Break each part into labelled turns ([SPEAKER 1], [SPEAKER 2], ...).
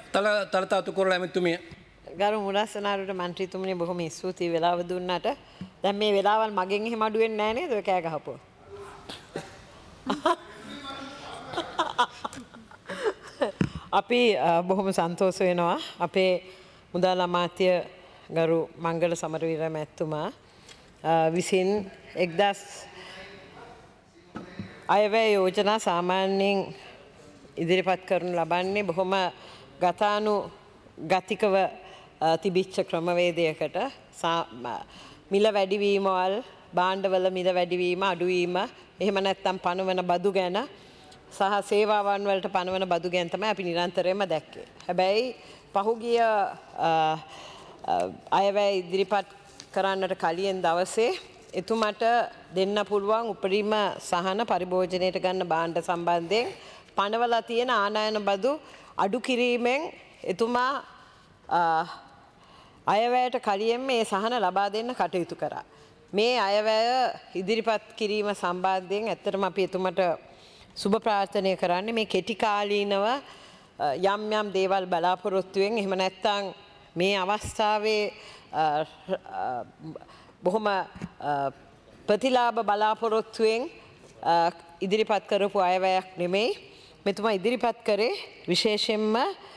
[SPEAKER 1] තලතාතු කරලා ඇමතුමිය
[SPEAKER 2] ගරු මුරස්සනාරුට මන්ත්‍රීතුමනි බොහොම ස්තුතියි වෙලාව දුන්නාට. දැන් මේ වෙලාවල් මගෙන් එහෙම අඩු වෙන්නේ නැහැ නේද ඔය කෑ ගහපුවා. අපි බොහොම සන්තෝෂ වෙනවා අපේ මුදල් අමාත්‍ය ගරු මංගල සමරවීර මැතිතුමා විසින් 1000 අයවැය යෝජනා සාමාන්‍යයෙන් ඉදිරිපත් කරනු ලබන්නේ බොහොම ගතානුගතිකව තිබිච්ච ක්‍රමවේදයකට මිල වැඩිවීමවල් භාණ්ඩවල මිල වැඩිවීම අඩුවීම එහෙම නැත්නම් පනවන බදු ගැන සහ සේවාවන් වලට පනවන බදු ගැන තමයි අපි නිරන්තරයෙන්ම දැක්කේ. හැබැයි පහුගිය අයවැය ඉදිරිපත් කරන්නට කලින් දවසේ එතුමට දෙන්න පුළුවන් උපරිම සහන පරිභෝජනයට ගන්න භාණ්ඩ සම්බන්ධයෙන් පනවලා තියෙන ආනයන බදු අඩු කිරීමෙන් එතුමා අයවැයට කලින් මේ සහන ලබා දෙන්න කටයුතු කරා. මේ අයවැය ඉදිරිපත් කිරීම සම්බන්ධයෙන් ඇත්තටම අපි එතුමට සුබ ප්‍රාර්ථනය කරන්නේ මේ කෙටි කාලීනව යම් යම් දේවල් බලාපොරොත්තුවෙන් එහෙම නැත්නම් මේ අවස්ථාවේ බොහොම ප්‍රතිලාභ බලාපොරොත්තුවෙන් ඉදිරිපත් කරපු අයවැයක් නෙමෙයි. මෙතුමා ඉදිරිපත් කරේ විශේෂයෙන්ම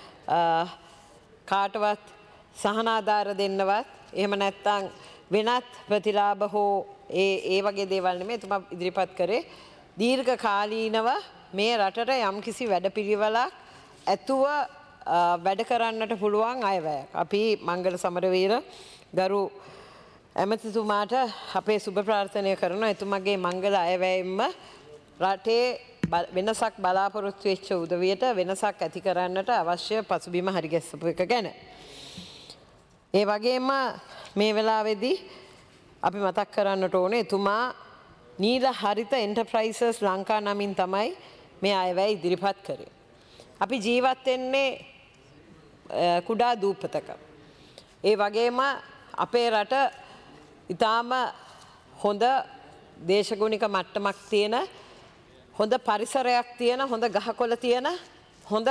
[SPEAKER 2] කාටවත් සහනාධාර දෙන්නවත් එහෙම නැත්නම් වෙනත් ප්‍රතිලාභ හෝ ඒ වගේ දේවල් නෙමෙයි. එතුමා ඉදිරිපත් කරේ දීර්ඝ කාලීනව මේ රටට යම්කිසි වැඩපිළිවෙලක් ඇතුව වැඩ කරන්නට පුළුවන් අයවැයක්. අපි මංගල සමරවීර ගරු ඇමතිතුමාට අපේ සුබ ප්‍රාර්ථනය කරනවා. එතුමාගේ මංගල අයවැයෙන්ම රටේ වෙනසක් බලාපොරොත්තු වෙච්ච උදවියට වෙනසක් ඇති කරන්නට අවශ්‍ය පසුබිම හරිගැස්සපු එක ගැන. ඒ වගේම මේ වෙලාවේදී අපි මතක් කරන්නට ඕනේ එතුමා නීල හරිත එන්ටර්ප්‍රයිසස් ලංකා නමින් තමයි මේ අයවැය ඉදිරිපත් කරේ. අපි ජීවත් වෙන්නේ කුඩා දූපතක. ඒ වගේම අපේ රට ඊටාම හොඳ දේශගුණික මට්ටමක් තියෙන හොඳ පරිසරයක් තියෙන හොඳ ගහකොළ තියෙන හොඳ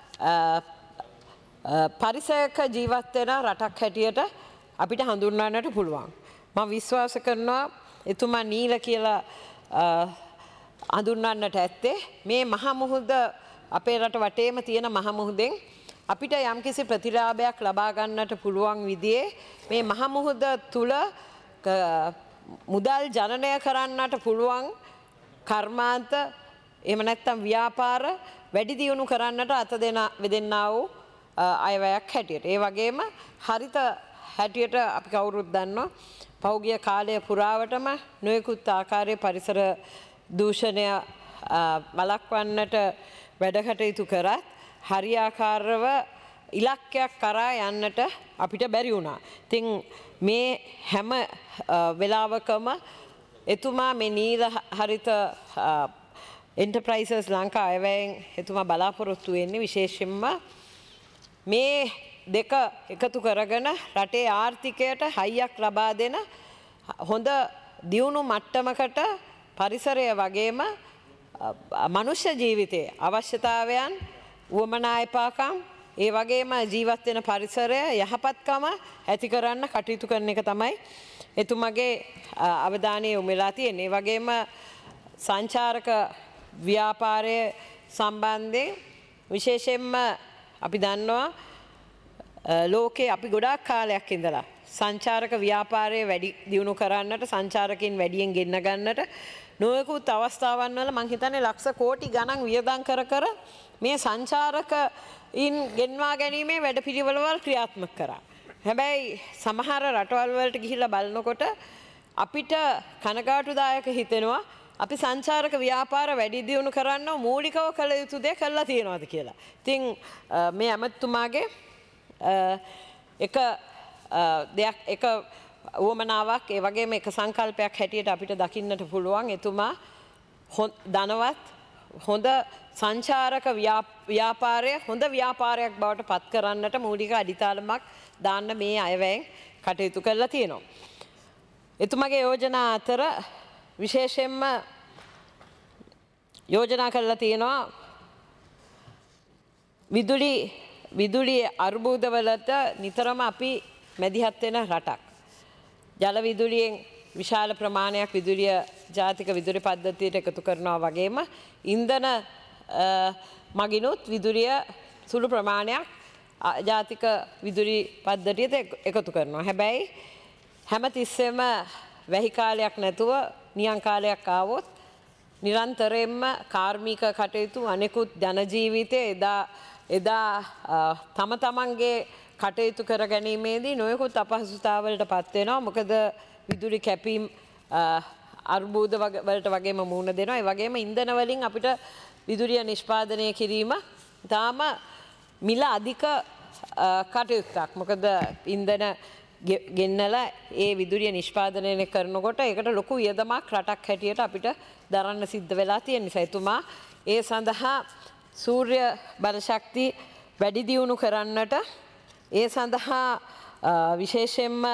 [SPEAKER 2] පරිසරයක ජීවත් වෙන රටක් හැටියට අපිට හඳුන්වන්නට පුළුවන්. මම විශ්වාස කරනවා එතුමා නීල කියලා හඳුන්වන්නට ඇත්තේ මේ මහ මුහුද අපේ රට වටේම තියෙන මහ මුහුදෙන් අපිට යම්කිසි ප්‍රතිලාභයක් ලබා ගන්නට පුළුවන් විදිහේ මේ මහ මුහුද තුල මුදල් ජනනය කරන්නට පුළුවන් කර්මාන්ත එහෙම නැත්නම් ව්‍යාපාර වැඩි දියුණු කරන්නට අත දෙන්නා වූ අයවැයක් හැටියට. ඒ වගේම හරිත හැටියට අපි කවුරුත් දන්නවා පෞගිය කාලය පුරාවටම නොයෙකුත් ආකාරයේ පරිසර දූෂණය වළක්වන්නට වැඩ කටයුතු කරත් හරියාකාරව ඉලක්කයක් කරා යන්නට අපිට බැරි වුණා. ඉතින් මේ හැම වෙලාවකම එතුමා මේ නීල හරිත එන්ටර්ප්‍රයිසස් ලංකා අයවැයෙන් එතුමා බලාපොරොත්තු වෙන්නේ විශේෂයෙන්ම මේ දෙක එකතු කරගෙන රටේ ආර්ථිකයට හයියක් ලබා දෙන හොඳ දියුණු මට්ටමකට පරිසරය වගේම මනුෂ්‍ය ජීවිතයේ අවශ්‍යතාවයන් වුවමනා එපාකම් ඒ වගේම ජීවත් වෙන පරිසරය යහපත්කම ඇති කරන්න කටයුතු කරන එක තමයි එතුමගේ අවධානය යොමු වෙලා තියෙන්නේ. ඒ වගේම සංචාරක ව්‍යාපාරය සම්බන්ධයෙන් විශේෂයෙන්ම අපි දන්නවා ලෝකේ අපි ගොඩාක් කාලයක් ඉඳලා සංචාරක ව්‍යාපාරය වැඩි දියුණු කරන්නට සංචාරකයන් වැඩියෙන් ගෙන්න ගන්නට නොයෙකුත් අවස්ථාවන් වල මං හිතන්නේ ලක්ෂ කෝටි ගණන් වියදම් කර මේ සංචාරකයින් ගෙන්වා ගැනීමේ වැඩපිළිවෙළවල් ක්‍රියාත්මක කරා. හැබැයි සමහර රටවල් වලට ගිහිල්ලා බලනකොට අපිට කනගාටුදායක හිතෙනවා අපි සංචාරක ව්‍යාපාර වැඩි දියුණු කරන්න මූලිකව කළ යුතු දේ කළා තියෙනවද කියලා. ඉතින් මේ ඇමතුමාගේ එක දෙයක් එක උවමනාවක් ඒ වගේම එක සංකල්පයක් හැටියට අපිට දකින්නට පුළුවන් එතුමා ධනවත් හොඳ සංචාරක ව්‍යාපාරය හොඳ ව්‍යාපාරයක් බවට පත් කරන්නට මූලික අඩිතාලමක් දාන්න මේ අයවැයෙන් කටයුතු කරලා තියෙනවා. එතුමාගේ යෝජනා අතර විශේෂයෙන්ම යෝජනා කරලා තියෙනවා විදුලි විදුලියේ අර්බුදවලට නිතරම අපි මැදිහත් වෙන රටක්. ජල විදුලියෙන් විශාල ප්‍රමාණයක් විදුලිය ජාතික විදුලි පද්ධතියට එකතු කරනවා වගේම ඉන්ධන මගිනුත් විදුලිය සුළු ප්‍රමාණයක් ජාතික විදුලි පද්ධතියට එකතු කරනවා. හැබැයි හැම තිස්සෙම වැහි කාලයක් නැතුව නියං කාලයක් ආවොත් නිරන්තරයෙන්ම කාර්මික කටයුතු අනෙකුත් ජන ජීවිතයේ එදා තම තමන්ගේ කටයුතු කර ගැනීමේදී නොයෙකුත් අපහසුතාවලට පත් වෙනවා. මොකද විදුලි කැපීම් අර්බුද වලට වගේම මුහුණ දෙනවා. ඒ වගේම ඉන්ධන වලින් අපිට විදුලිය නිෂ්පාදනය කිරීම තාම මිල අධික කටයුත්තක්. මොකද ඉන්ධන ගෙන්නලා ඒ විදුලිය නිෂ්පාදනය කරනකොට ඒකට ලොකු වියදමක් රටක් හැටියට අපිට දරන්න සිද්ධ වෙලා තියෙන නිසා එතුමා ඒ සඳහා සූර්ය බල ශක්ති වැඩි දියුණු කරන්නට ඒ සඳහා විශේෂයෙන්ම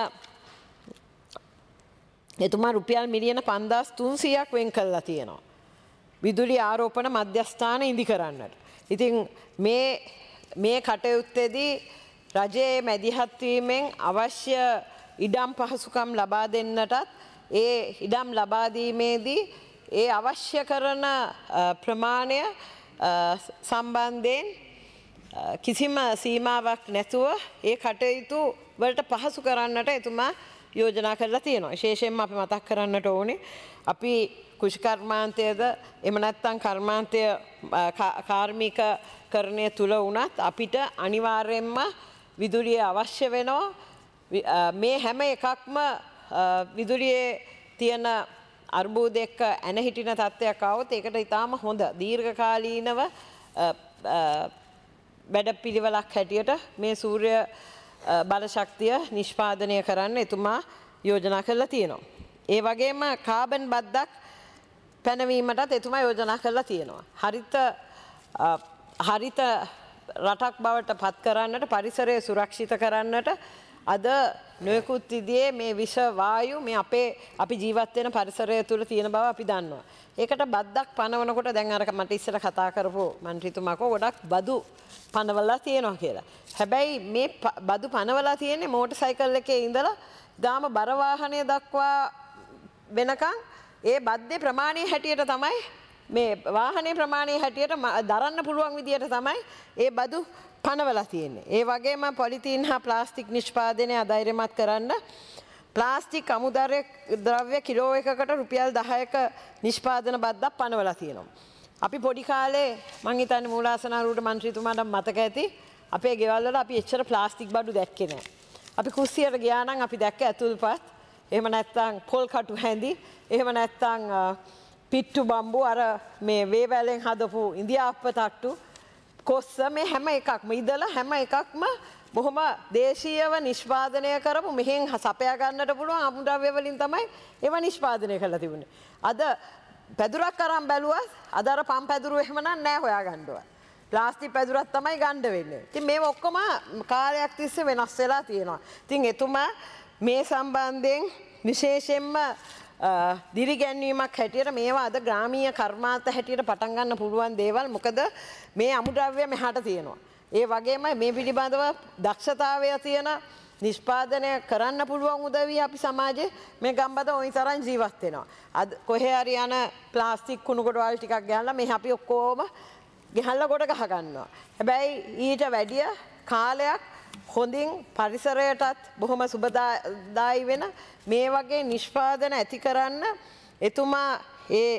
[SPEAKER 2] එතුමා රුපියල් මිලියන 5300ක් වෙන් කළා තියෙනවා. විදුලි ආරෝපණ මධ්‍යස්ථාන ඉදි කරන්නට. ඉතින් මේ කටයුත්තේදී රජයේ මැදිහත් වීමෙන් අවශ්‍ය ඉඩම් පහසුකම් ලබා දෙන්නටත් ඒ ඉඩම් ලබා දීමේදී ඒ අවශ්‍ය කරන ප්‍රමාණය සම්බන්ධයෙන් කිසිම සීමාවක් නැතුව ඒ කටයුතු වලට පහසු කරන්නට එතුමා යෝජනා කරලා තියෙනවා. විශේෂයෙන්ම අපි මතක් කරන්නට ඕනේ අපි කුෂිකර්මාන්තයේද එහෙම නැත්නම් කර්මාන්තය කාර්මිකකරණය තුල වුණත් අපිට අනිවාර්යයෙන්ම විදුලිය අවශ්‍ය වෙනවා. මේ හැම එකක්ම විදුලියේ තියෙන අර්බුද එක්ක ඇන හිටින තත්ත්වයක් ආවොත් ඒකට ඊටාම හොඳ දීර්ඝකාලීනව වැඩපිළිවෙලක් හැටියට මේ සූර්ය බල ශක්තිය නිෂ්පාදනය කරන්න එතුමා යෝජනා කරලා තියෙනවා. ඒ වගේම කාබන් බද්දක් පැනවීමටත් එතුමා යෝජනා කරලා තියෙනවා. හරිත රටක් බවට පත් කරන්නට පරිසරය සුරක්ෂිත කරන්නට අද නොයෙකුත් විදිහේ මේ විෂ වායු මේ අපි ජීවත් වෙන පරිසරය තුල තියෙන බව අපි දන්නවා. ඒකට බද්දක් පනවනකොට දැන් අර මට ඉස්සර කතා කරපු മന്ത്രിතුමා ගොඩක් බදු පනවලා තියෙනවා කියලා. හැබැයි මේ බදු පනවලා තියෙන්නේ මෝටර් සයිකල් එකේ ඉඳලා දාම බර වාහනය දක්වා වෙනකන් ඒ බද්දේ ප්‍රමාණය හැටියට තමයි මේ වාහනේ ප්‍රමාණය හැටියට දරන්න පුළුවන් විදියට තමයි ඒ බදු පනවලා තියෙන්නේ. ඒ වගේම පොලිතීන් හා ප්ලාස්ටික් නිෂ්පාදනය අධෛර්යමත් කරන්න ප්ලාස්ටික් අමුද්‍රව්‍ය කිලෝ එකකට රුපියල් 10ක නිෂ්පාදන බද්දක් පනවලා තියෙනවා. අපි පොඩි කාලේ මං හිතන්නේ මූලාසනාරූඪ മന്ത്രിතුමාට මතක ඇති අපේ ගෙවල් වල අපි එච්චර ප්ලාස්ටික් බඩු දැක්කේ නැහැ. අපි කුස්සියට ගියා නම් අපි දැක්ක ඇතුල්පත් එහෙම නැත්නම් පොල් කටු හැඳි එහෙම නැත්නම් පිට්ටු බම්බු අර මේ වේවැලෙන් හදපු ඉන්දියාප්ප තට්ටු කොස්ස මේ හැම එකක්ම ඉදලා හැම එකක්ම බොහොම දේශීයව නිෂ්පාදනය කරපු මෙහෙන් සපයා ගන්නට පුළුවන් අමුද්‍රව්‍ය වලින් තමයි ඒවා නිෂ්පාදනය කරලා තිබුණේ. අද පැදුරක් අරන් බැලුවත් අද අර පම් පැදුරු එහෙමනම් නෑ හොයාගන්නවත්. ප්ලාස්ටික් පැදුරක් තමයි ගන්න වෙන්නේ. ඉතින් මේව ඔක්කොම කාලයක් තිස්සේ වෙනස් වෙලා තියෙනවා. ඉතින් එතුමා මේ සම්බන්ධයෙන් විශේෂයෙන්ම දිරිගැන්වීමක් හැටියට මේවා අද ග්‍රාමීය කර්මාන්ත හැටියට පටන් ගන්න පුළුවන් දේවල්. මොකද මේ අමුද්‍රව්‍ය මෙහාට තියෙනවා. ඒ වගේම මේ පිළිබඳව දක්ෂතාවය තියෙන නිෂ්පාදනය කරන්න පුළුවන් උදවිය අපි සමාජයේ මේ ගම්බද ওই තරම් ජීවත් වෙනවා. අද කොහේ හරි යන ප්ලාස්ටික් කුණු ගොඩවල් ටිකක් ගහලා මේ අපි ඔක්කොම ගහලා ගොඩ ගහ ගන්නවා. හැබැයි ඊට වැඩිය කාලයක් හොඳින් පරිසරයටත් බොහොම සුබදායි වෙන මේ වගේ නිෂ්පාදන ඇති කරන්න එතුමා ඒ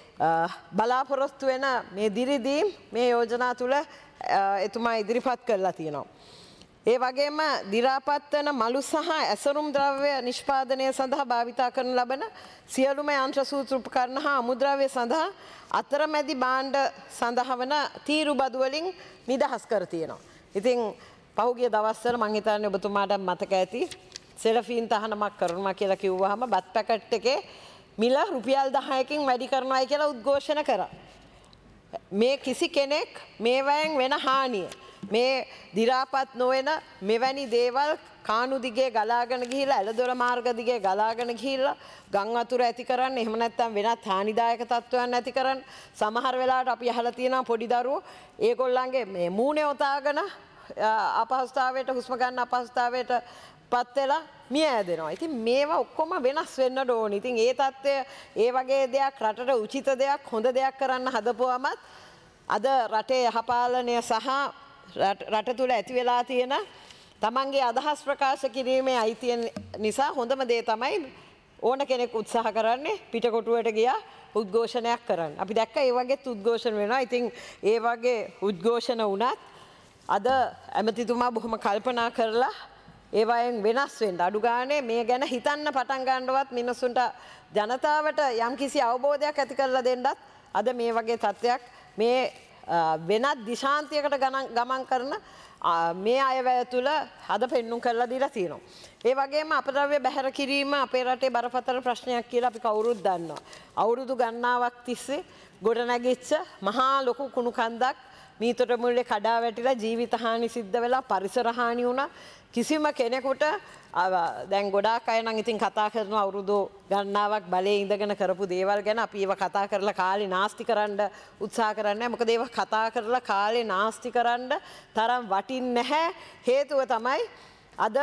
[SPEAKER 2] බලාපොරොත්තු වෙන මේ දිරිදීම් මේ යෝජනා තුල එතුමා ඉදිරිපත් කරලා තියෙනවා. ඒ වගේම දි รา පත් වන මලු සහ ඇසරුම් ද්‍රව්‍ය නිෂ්පාදනය සඳහා භාවිතා කරන ලබන සියලුම යන්ත්‍ර සූත්‍ර උපකරණ හා අමුද්‍රව්‍ය සඳහා අතරමැදි භාණ්ඩ සඳහා වන තීරු බදු වලින් නිදහස් කර තියෙනවා. ඉතින් පහුගිය දවස්වල මම හිතන්නේ ඔබතුමාට මතක ඇති සෙලෆීන් තහනමක් කරනවා කියලා කිව්වහම බත් පැකට් එකේ මිල රුපියල් 10කින් වැඩි කරනවායි කියලා උද්ඝෝෂණ කරා. මේ කිසි කෙනෙක් මේවෙන් වෙන හානිය මේ දි รา පත් නොවන මෙවැනි දේවල් කානු දිගේ ගලාගෙන ගිහිලා ඇලදොල මාර්ග දිගේ ගලාගෙන ගිහිලා ගම් වතුර ඇති කරන්න එහෙම නැත්නම් වෙනත් හානිදායක තත්ත්වයන් ඇති කරන්න සමහර වෙලාවට අපි අහලා තියෙනවා පොඩි දරුවෝ ඒගොල්ලන්ගේ මේ මූණේ ඔතාගෙන අපහසුතාවයට හුස්ම ගන්න අපහසුතාවයට පත් වෙලා මිය ඇදෙනවා. ඉතින් මේවා ඔක්කොම වෙනස් වෙන්න ඕනේ. ඉතින් ඒ தත්ත්වය ඒ වගේ දෙයක් රටට උචිත දෙයක් හොඳ දෙයක් කරන්න හදපුවමත් අද රටේ යහපාලනය සහ රට තුල ඇති වෙලා තියෙන තමන්ගේ අදහස් ප්‍රකාශ කිරීමේ අයිතිය නිසා හොඳම දේ තමයි ඕන කෙනෙක් උත්සාහ කරන්නේ පිටකොටුවට ගියා උද්ඝෝෂණයක් කරන්න. අපි දැක්ක ඒ වගේ උද්ඝෝෂණ වෙනවා. ඉතින් ඒ වගේ උද්ඝෝෂණ වුණත් අද ඇමතිතුමා බොහොම කල්පනා කරලා ඒවායෙන් වෙනස් වෙන්න අඩු ගානේ මේ ගැන හිතන්න පටන් ගන්නවත් මිනිස්සුන්ට ජනතාවට යම්කිසි අවබෝධයක් ඇති කරලා දෙන්නත් අද මේ වගේ තත්ත්වයක් මේ වෙනත් දිශාන්තියකට ගමන් කරන මේ අයවැය තුළ අද පෙන්නුම් කරලා දීලා තියෙනවා. ඒ වගේම අපද්‍රව්‍ය බැහැර කිරීම අපේ රටේ බරපතල ප්‍රශ්නයක් කියලා අපි කවුරුත් දන්නවා. අවුරුදු ගණනාවක් තිස්සේ ගොඩනැගිච්ච මහා ලොකු කුණු කන්දක් මීතොට මුල්ලේ කඩා වැටිලා ජීවිත හානි සිද්ධ වෙලා පරිසර හානි වුණා. කිසිම කෙනෙකුට දැන් ගොඩාක් අය නම් ඉතින් කතා කරන අවුරුදු ගණනාවක් බලේ ඉඳගෙන කරපු දේවල් ගැන අපි ඒව කතා කරලා කාලේ නාස්ති කරන්න උත්සාහ කරන්නේ. මොකද ඒව කතා කරලා කාලේ නාස්ති කරන්න තරම් වටින්නේ නැහැ. හේතුව තමයි අද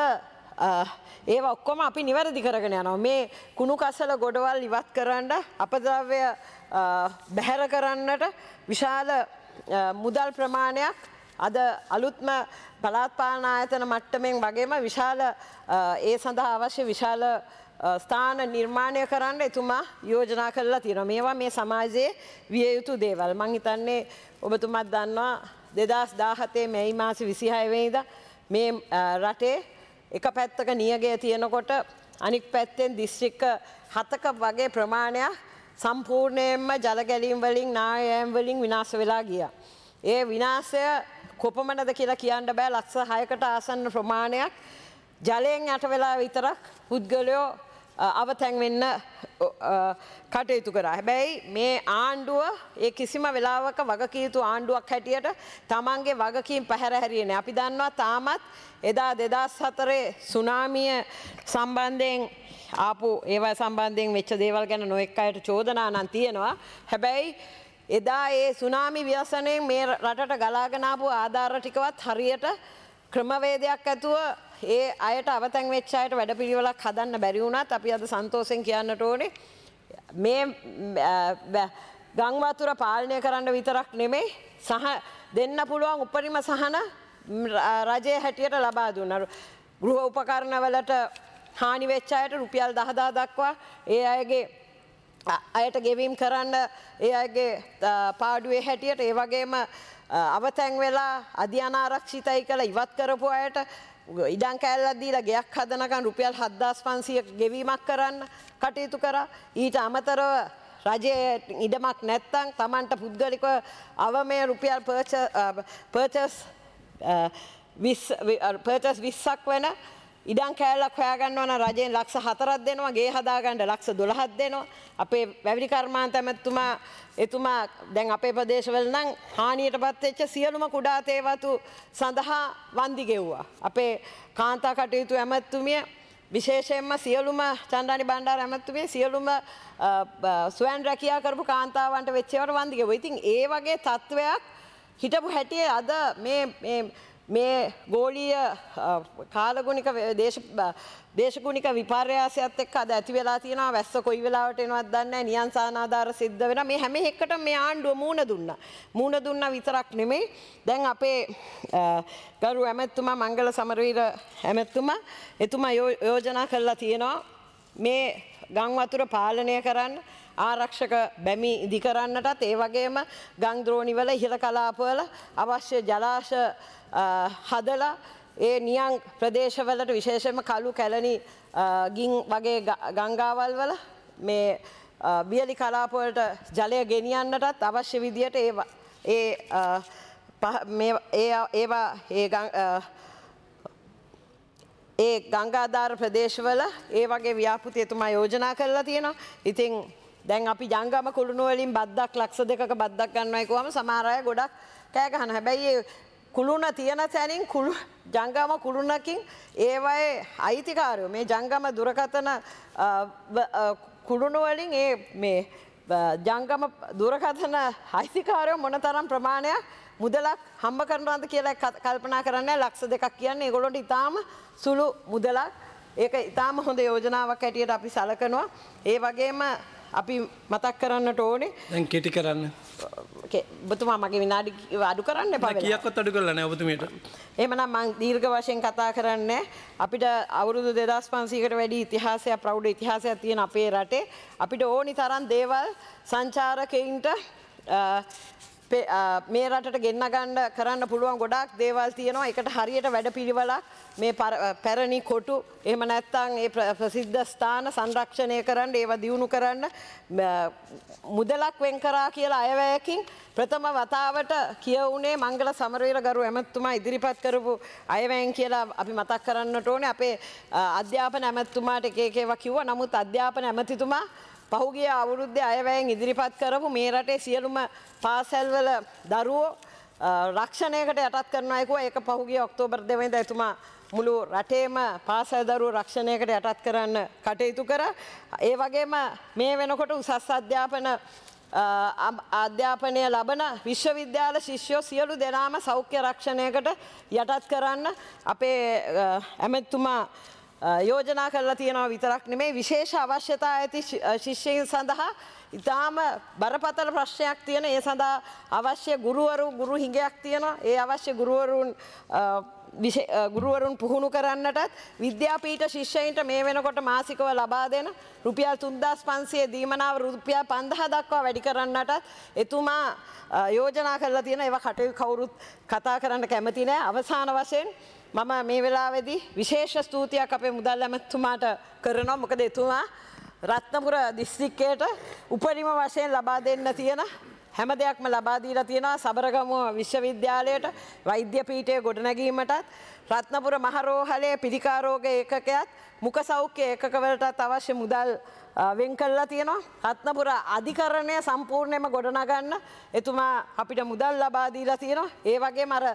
[SPEAKER 2] ඒව ඔක්කොම අපි නිවැරදි කරගෙන යනවා. මේ කුණු කසල ගොඩවල් ඉවත් කරන්න අපද්‍රව්‍ය බැහැර කරන්නට විශාල මුදල් ප්‍රමාණයක් අද අලුත්ම පළාත් පාලන ආයතන මට්ටමින් වගේම විශාල ඒ සඳහා අවශ්‍ය විශාල ස්ථාන නිර්මාණය කරන්න එතුමා යෝජනා කරලා තියෙනවා. මේවා මේ සමාජයේ විය යුතු දේවල්. මම හිතන්නේ ඔබතුමාත් දන්නවා 2017 මැයි මාසේ 26 වෙනිදා මේ රටේ එක පැත්තක නියගය තියෙනකොට අනික් පැත්තෙන් දිස්ත්‍රික්ක 7ක වගේ ප්‍රමාණයක් සම්පූර්ණයෙන්ම ජල ගැලීම් වලින් නායෑම් වලින් විනාශ වෙලා ගියා. ඒ විනාශය කොපමණද කියලා කියන්න බෑ. ලක්ෂ 6කට ආසන්න ප්‍රමාණයක් ජලයෙන් යට වෙලා විතරක් පුද්ගලයෝ අවතැන් වෙන්න කටයුතු කරා. හැබැයි මේ ආණ්ඩුව ඒ කිසිම වෙලාවක වගකිය යුතු ආණ්ඩුවක් හැටියට තමන්ගේ වගකීම් පැහැර හැරියේ නැහැ. අපි දන්නවා තාමත් එදා 2004 සුනාමිය සම්බන්ධයෙන් ආපු ඒවා සම්බන්ධයෙන් වෙච්ච දේවල් ගැන නොඑක් අයට චෝදනා නම් තියෙනවා. හැබැයි එදා ඒ සුනාමි ව්‍යසනයෙන් මේ රටට ගලාගෙන ආපු ආධාර ටිකවත් හරියට ක්‍රමවේදයක් ඇතුව ඒ අයට අවතැන් වෙච්ච අයට වැඩපිළිවෙලක් හදන්න බැරි වුණත් අපි අද සන්තෝෂෙන් කියන්නට ඕනේ මේ ගං වතුර පාලනය කරන්න විතරක් නෙමෙයි සහ දෙන්න පුළුවන් උපරිම සහන රජයේ හැටියට ලබා දුන්නා. ගෘහ උපකරණ වලට හානි වෙච්ච අයට රුපියල් 10000 දක්වා ඒ අයගේ අයට ගෙවීම් කරන්න ඒ අයගේ පාඩුවේ හැටියට ඒ වගේම අවතැන් වෙලා අධ්‍යානාරක්ෂිතයි කියලා ඉවත් කරපු අයට ඉඩම් කෑල්ලක් දීලා ගෙයක් හදනකන් රුපියල් 7500 ගෙවීමක් කරන්න කටයුතු කරා. ඊට අමතරව රජයේ ඉඩමක් නැත්තම් Tamanට පුද්ගලිකව අවමය රුපියල් පර්චස් 20ක් වෙන ඉඩම් කෑල්ලක් හොයාගන්නවා නම් රජයෙන් ලක්ෂ 4ක් දෙනවා. ගේ හදාගන්න ලක්ෂ 12ක් දෙනවා. අපේ වැවිලි කර්මාන්ත ඇමතුමා එතුමා දැන් අපේ ප්‍රදේශවල නම් හානියටපත් වෙච්ච සියලුම කුඩා තේ වතු සඳහා වන්දි ගෙව්වා. අපේ කාන්තා කටයුතු ඇමතුමිය විශේෂයෙන්ම සියලුම චන්ද්‍රානි බණ්ඩාර ඇමතුමිය සියලුම ස්වයං රැකියා කරපු කාන්තාවන්ට වෙච්ච ඒවාට වන්දි ගෙවුවා. ඉතින් ඒ වගේ තත්වයක් හිටපු හැටියේ අද මේ ගෝලීය කාලගුණික දේශගුණික විපර්යාසයත් එක්ක අද ඇති වෙලා තියෙනවා. වැස්ස කොයි වෙලාවට එනවද දන්නේ නැහැ. නියංසාන ආධාර සිද්ධ වෙනවා. මේ හැම එකටම මේ ආණ්ඩුව මූණ දුන්නා විතරක් නෙමෙයි. දැන් අපේ ගරු ඇමතුමා මංගල සමරවීර ඇමතුමා එතුමා යෝජනා කරලා තියෙනවා මේ ගං වතුර පාලනය කරන්න ආරක්ෂක බැමි ඉදි කරන්නටත් ඒ වගේම ගං ද්‍රෝණි වල ඉහළ කලාපවල අවශ්‍ය ජලාශ හදලා ඒ නියං ප්‍රදේශවලට විශේෂයෙන්ම කළු කැලණි ගින් වගේ ගංගාවල් වල මේ බියලි කලාප වලට ජලය ගෙනියන්නටත් අවශ්‍ය විදියට ඒ ගංගාධාර ප්‍රදේශවල ඒ වගේ ව්‍යාපෘති එතුමා යෝජනා කරලා තියෙනවා. ඉතින් දැන් අපි ජංගම කුළුණු වලින් බද්දක් ලක්ෂ 2ක බද්දක් ගන්නවයි කිව්වම සමහර අය ගොඩක් කෑ ගහනවා. හැබැයි කුළුණ තියෙන තැනින් ජංගම කුළුණකින් ඒවයේ අයිතිකාරයෝ මේ ජංගම දුරකථන කුළුණු වලින් මේ ජංගම දුරකථන අයිතිකාරයෝ මොනතරම් ප්‍රමාණයක් මුදලක් හම්බ කරනවාද කියලා කල්පනා කරන්නේ ලක්ෂ 2ක් කියන්නේ ඒගොල්ලන්ට ඊටාම සුළු මුදලක්. ඒක ඊටාම හොඳ යෝජනාවක් හැටියට අපි සලකනවා. ඒ වගේම අපි මතක් කරන්නට ඕනේ
[SPEAKER 1] දැන් කෙටි කරන්න.
[SPEAKER 2] ඔබතුමා මගේ විනාඩි අඩු කරන්න එපා.
[SPEAKER 1] කීයක්වත් අඩු කරලා නැහැ ඔබතුමියට.
[SPEAKER 2] එහෙමනම් මම දීර්ඝ වශයෙන් කතා කරන්නේ අපිට අවුරුදු 2500කට වැඩි ඉතිහාසයක් ප්‍රෞಢ ඉතිහාසයක් තියෙන අපේ රටේ අපිට ඕනි තරම් දේවල් සංචාරකයින්ට මේ රටට ගෙන්න ගන්න කරන්න පුළුවන් ගොඩාක් දේවල් තියෙනවා. ඒකට හරියට වැඩපිළිවෙලක් මේ පැරණි කොටු එහෙම නැත්නම් ඒ ප්‍රසිද්ධ ස්ථාන සංරක්ෂණය කරන්න ඒවා දියුණු කරන්න මුදලක් වෙන් කරා කියලා අයවැයකින් ප්‍රථම වතාවට කියවුනේ මංගල සමරවීර ගරු ඇමතුමා ඉදිරිපත් කරපු අයවැයෙන් කියලා අපි මතක් කරන්නට ඕනේ. අපේ අධ්‍යාපන ඇමතුමාට එක ඒවා කිව්වා. නමුත් අධ්‍යාපන ඇමතිතුමා පහුගිය අවුරුද්දේ අයවැයෙන් ඉදිරිපත් කරපු මේ රටේ සියලුම පාසල්වල දරුවෝ රක්ෂණයකට යටත් කරනවා කිව්වා. ඒක පහුගිය ඔක්තෝබර් 2 වෙනිදා එතුමා මුළු රටේම පාසල් දරුවෝ රක්ෂණයකට යටත් කරන්න කටයුතු කරා. ඒ වගේම මේ වෙනකොට උසස් අධ්‍යාපනය ලබන විශ්වවිද්‍යාල ශිෂ්‍යයෝ සියලු දෙනාම සෞඛ්‍ය රක්ෂණයකට යටත් කරන්න අපේ ඇමතිතුමා යෝජනා කරලා තියෙනවා විතරක් නෙමෙයි විශේෂ අවශ්‍යතා ඇති ශිෂ්‍යයන් සඳහා ඉතාම බරපතල ප්‍රශ්නයක් තියෙන ඒ සඳහා අවශ්‍ය ගුරු හිඟයක් තියෙනවා. ඒ අවශ්‍ය ගුරුවරුන් පුහුණු කරන්නටත් විද්‍යාපීඨ ශිෂ්‍යයින්ට මේ වෙනකොට මාසිකව ලබා දෙන රුපියල් 3500 දීමනාව රුපියල් 5000 දක්වා වැඩි කරන්නටත් එතුමා යෝජනා කරලා තියෙන ඒවා කවුරුත් කතා කරන්න කැමති නෑ. අවසාන වශයෙන් මම මේ වෙලාවේදී විශේෂ ස්තුතියක් අපේ මුදල් ඇමතුමාට කරනවා. මොකද එතුමා රත්නපුර දිස්ත්‍රික්කයට උපරිම වශයෙන් ලබා දෙන්න තියෙන හැම දෙයක්ම ලබා දීලා තියෙනවා. සබරගමුව විශ්වවිද්‍යාලයට වෛද්‍ය පීඨය ගොඩනැගීමටත් රත්නපුර මහරෝහලේ පිළිකා රෝග ඒකකයත් මුඛ සෞඛ්‍ය ඒකකවලටත් අවශ්‍ය මුදල් වෙන් කළා තියෙනවා. රත්නපුර අධිකරණය සම්පූර්ණයෙන්ම ගොඩනගන්න එතුමා අපිට මුදල් ලබා දීලා තියෙනවා. ඒ වගේම අර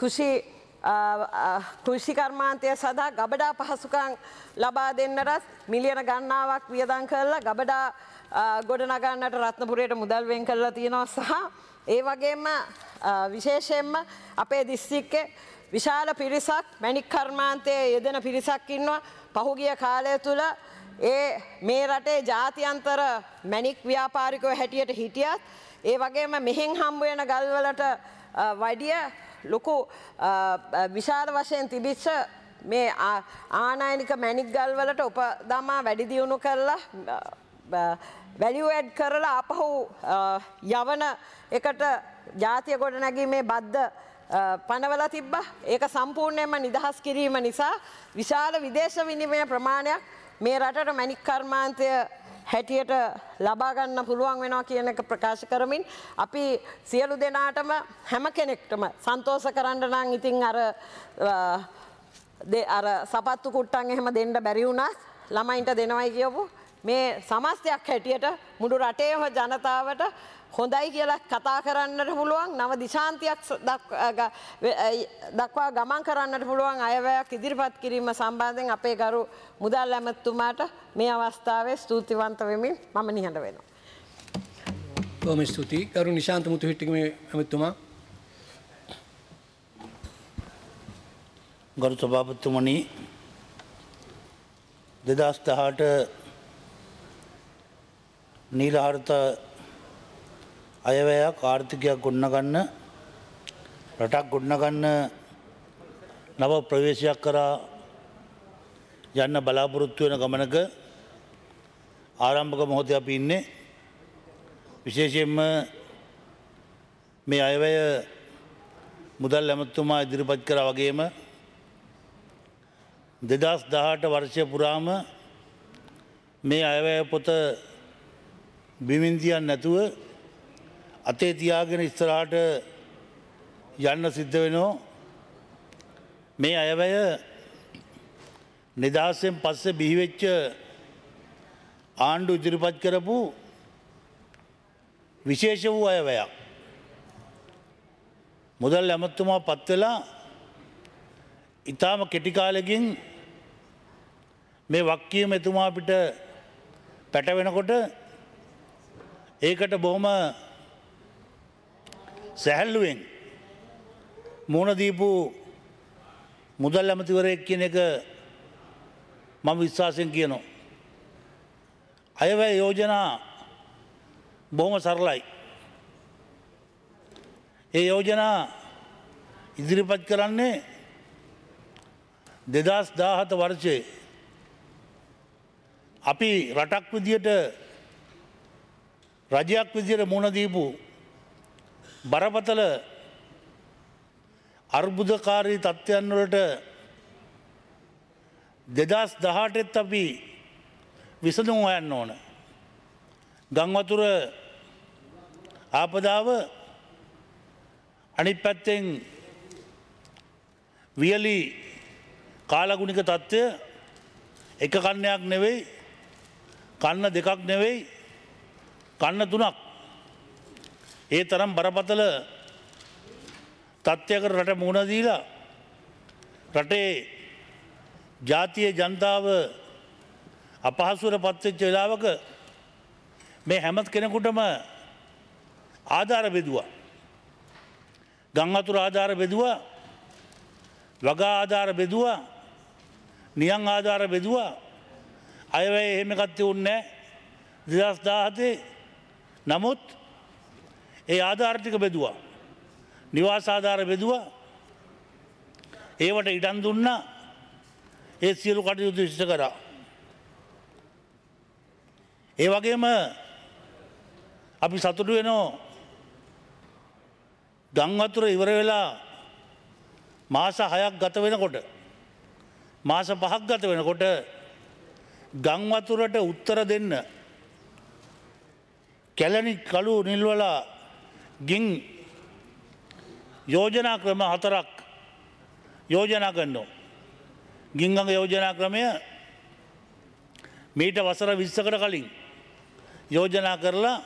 [SPEAKER 2] කෘෂි කර්මාන්තය සඳහා ගබඩා පහසුකම් ලබා දෙන්නටත් මිලියන ගණනාවක් වියදම් කරලා ගබඩා ගොඩනගන්නට රත්නපුරයට මුදල් වෙන් කරලා තියෙනවා. සහ ඒ වගේම විශේෂයෙන්ම අපේ දිස්ත්‍රික්කේ විශාල පිරිසක් මැණික් කර්මාන්තයේ යෙදෙන පිරිසක් ඉන්නවා. පහුගිය කාලය තුල මේ රටේ ජාත්‍යන්තර මැණික් ව්‍යාපාරිකයෝ හැටියට හිටියත් ඒ වගේම මෙහෙන් හම්බ වෙන ගල් වලට වඩිය ලොකු විශාල වශයෙන් තිබිච්ච මේ ආනයනික මැණික් ගල් වලට උපදමා වැඩි දියුණු කරලා වැලියු ඇඩ් කරලා ආපහු යවන එකට ජාතිය ගොඩනැගීමේ බද්ද පනවලා තිබ්බා. ඒක සම්පූර්ණයෙන්ම නිදහස් කිරීම නිසා විශාල විදේශ විනිමය ප්‍රමාණයක් මේ රටට මැණික් කර්මාන්තය හැටියට ලබා ගන්න පුළුවන් වෙනවා කියන එක ප්‍රකාශ කරමින් අපි සියලු දෙනාටම හැම කෙනෙක්ටම සන්තෝෂ කරන්න නම් ඉතින් අර සපත්තු කුට්ටන් එහෙම දෙන්න බැරි වුණා ළමයින්ට දෙනවයි කියපු මේ සමස්තයක් හැටියට මුළු රටේම ජනතාවට හොඳයි කියලා කතා කරන්නට පුළුවන් නව දිශාන්තියක් දක්වා ගමන් කරන්නට පුළුවන් අයවැයක් ඉදිරිපත් කිරීම සම්බන්ධයෙන් අපේ ගරු මුදල් ඇමතුමාට මේ අවස්ථාවේ ස්තුතිවන්ත වෙමින් මම නිහඬ වෙනවා.
[SPEAKER 1] බොහොම ස්තුතියි. ගරු නිශාන්ත මුතුහිට්ටිගේ ඇමතුමා.
[SPEAKER 3] ගරු සභාපතිතුමනි 2018 නීලහර්ත අයවැයක් ආර්ථිකයක් ගොඩනගන්න රටක් ගොඩනගන්න නව ප්‍රවේශයක් කරා යන්න බලාපොරොත්තු වෙන ගමනක ආරම්භක මොහොතේ අපි ඉන්නේ. විශේෂයෙන්ම මේ අයවැය මුදල් ඇමතුමා ඉදිරිපත් කරා වගේම 2018 වර්ෂය පුරාම මේ අයවැය පොත බිමින් තියන්නේ නැතුව අතේ තියාගෙන ඉස්සරහට යන්න සිද්ධ වෙනවා. මේ අයවැය නිදහසෙන් පස්සේ බිහිවෙච්ච ආණ්ඩු ඉදිරිපත් කරපු විශේෂ වූ අයවැයක්. මුදල් ඇමතුමා පත් වෙලා ඉතාම කෙටි කාලෙකින් මේ වක්කීම එතුමා අපිට පැටවෙනකොට ඒකට බොහොම සැහැල්ලුවෙන් මුණ දීපු මුදල් ඇමතිවරයෙක් කියන එක මම විශ්වාසයෙන් කියනවා. අයවැය යෝජනා බොහොම සරලයි. ඒ යෝජනා ඉදිරිපත් කරන්නේ 2017 වර්ෂයේ අපි රටක් විදියට රජයක් විදියට මුණ දීපු බරපතල අර්බුදකාරී තත්ත්වයන් වලට 2018ත් අපි විසඳුම් හොයන්න ඕන. ගංවතුර ආපදාව, අනිත් පැත්තෙන් වියලි කාලගුණික තත්ත්වය, එක කන්නයක් නෙවෙයි, කන්න දෙකක් නෙවෙයි, කන්න තුනක්. ඒ තරම් බරපතල තත්ත්වයකට රට මුහුණ දීලා රටේ ජාතිය ජනතාව අපහසුවට පත්වෙච්ච වෙලාවක මේ හැම කෙනෙකුටම ආධාර බෙදුවා. ගම් වතුර ආධාර බෙදුවා, වගා ආධාර බෙදුවා, නියං ආධාර බෙදුවා. අයවැය එහෙම එකක් තියුන්නේ නැහැ 2017. නමුත් ඒ ආධාර ටික බෙදුවා. නිවාස ආධාර බෙදුවා. ඒවට ඉඩම් දුන්නා. ඒ සියලු කටයුතු ඉෂ්ට කරා. ඒ වගේම අපි සතුටු වෙනවා ගම් වතුර ඉවර වෙලා මාස 6ක් ගත වෙනකොට, මාස 5ක් ගත වෙනකොට ගම් වතුරට උත්තර දෙන්න කැලණි කළු නිල්වලා ගින් යෝජනා ක්‍රම 4ක් යෝජනා කරනවා. ගිංගඟ යෝජනා ක්‍රමය මීට වසර 20කට කලින් යෝජනා කරලා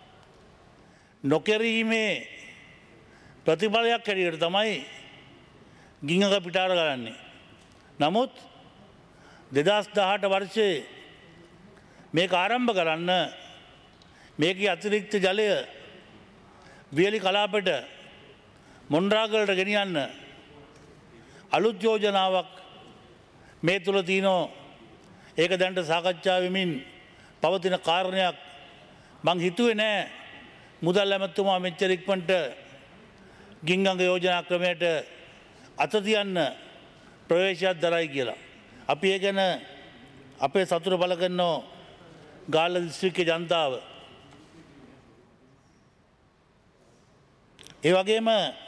[SPEAKER 3] නොකරීමේ ප්‍රතිඵලයක් හැටියට තමයි ගිංගඟ පිටාර ගලන්නේ. නමුත් 2018 වර්ෂයේ මේක ආරම්භ කරන්න මේකේ අතිරික්ත ජලය වියලි කලාපයට මොණරාගලට ගෙනියන්න අලුත් යෝජනාවක් මේ තුල තියෙනවා. ඒක දැනට සාකච්ඡා වෙමින් පවතින කාරණයක්. මං හිතුවේ නෑ මුදල් ඇමතුමා මෙච්චර ඉක්මනට ගිංගඟ යෝජනා ක්‍රමයට අත තියන්න ප්‍රවේශයක් දරයි කියලා. අපි ඒ ගැන අපේ සතුට බල කරනවා ගාල්ල දිස්ත්‍රික්කයේ ජනතාව. ඒ වගේම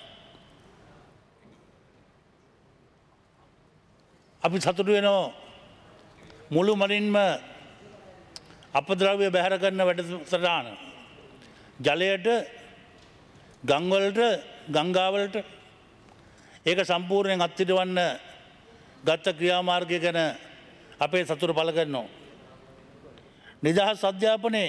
[SPEAKER 3] අපි සතුටු වෙනවා මුළු මනින්ම අපද්‍රව්‍ය බැහැර කරන වැඩසටහන ජලයට, ගංවලට, ගංගාවලට ඒක සම්පූර්ණයෙන් අත්හිටවන්න ගත්ත ක්‍රියාමාර්ගය ගැන අපේ සතුට පළ කරනවා. නිදහස් අධ්‍යාපනයේ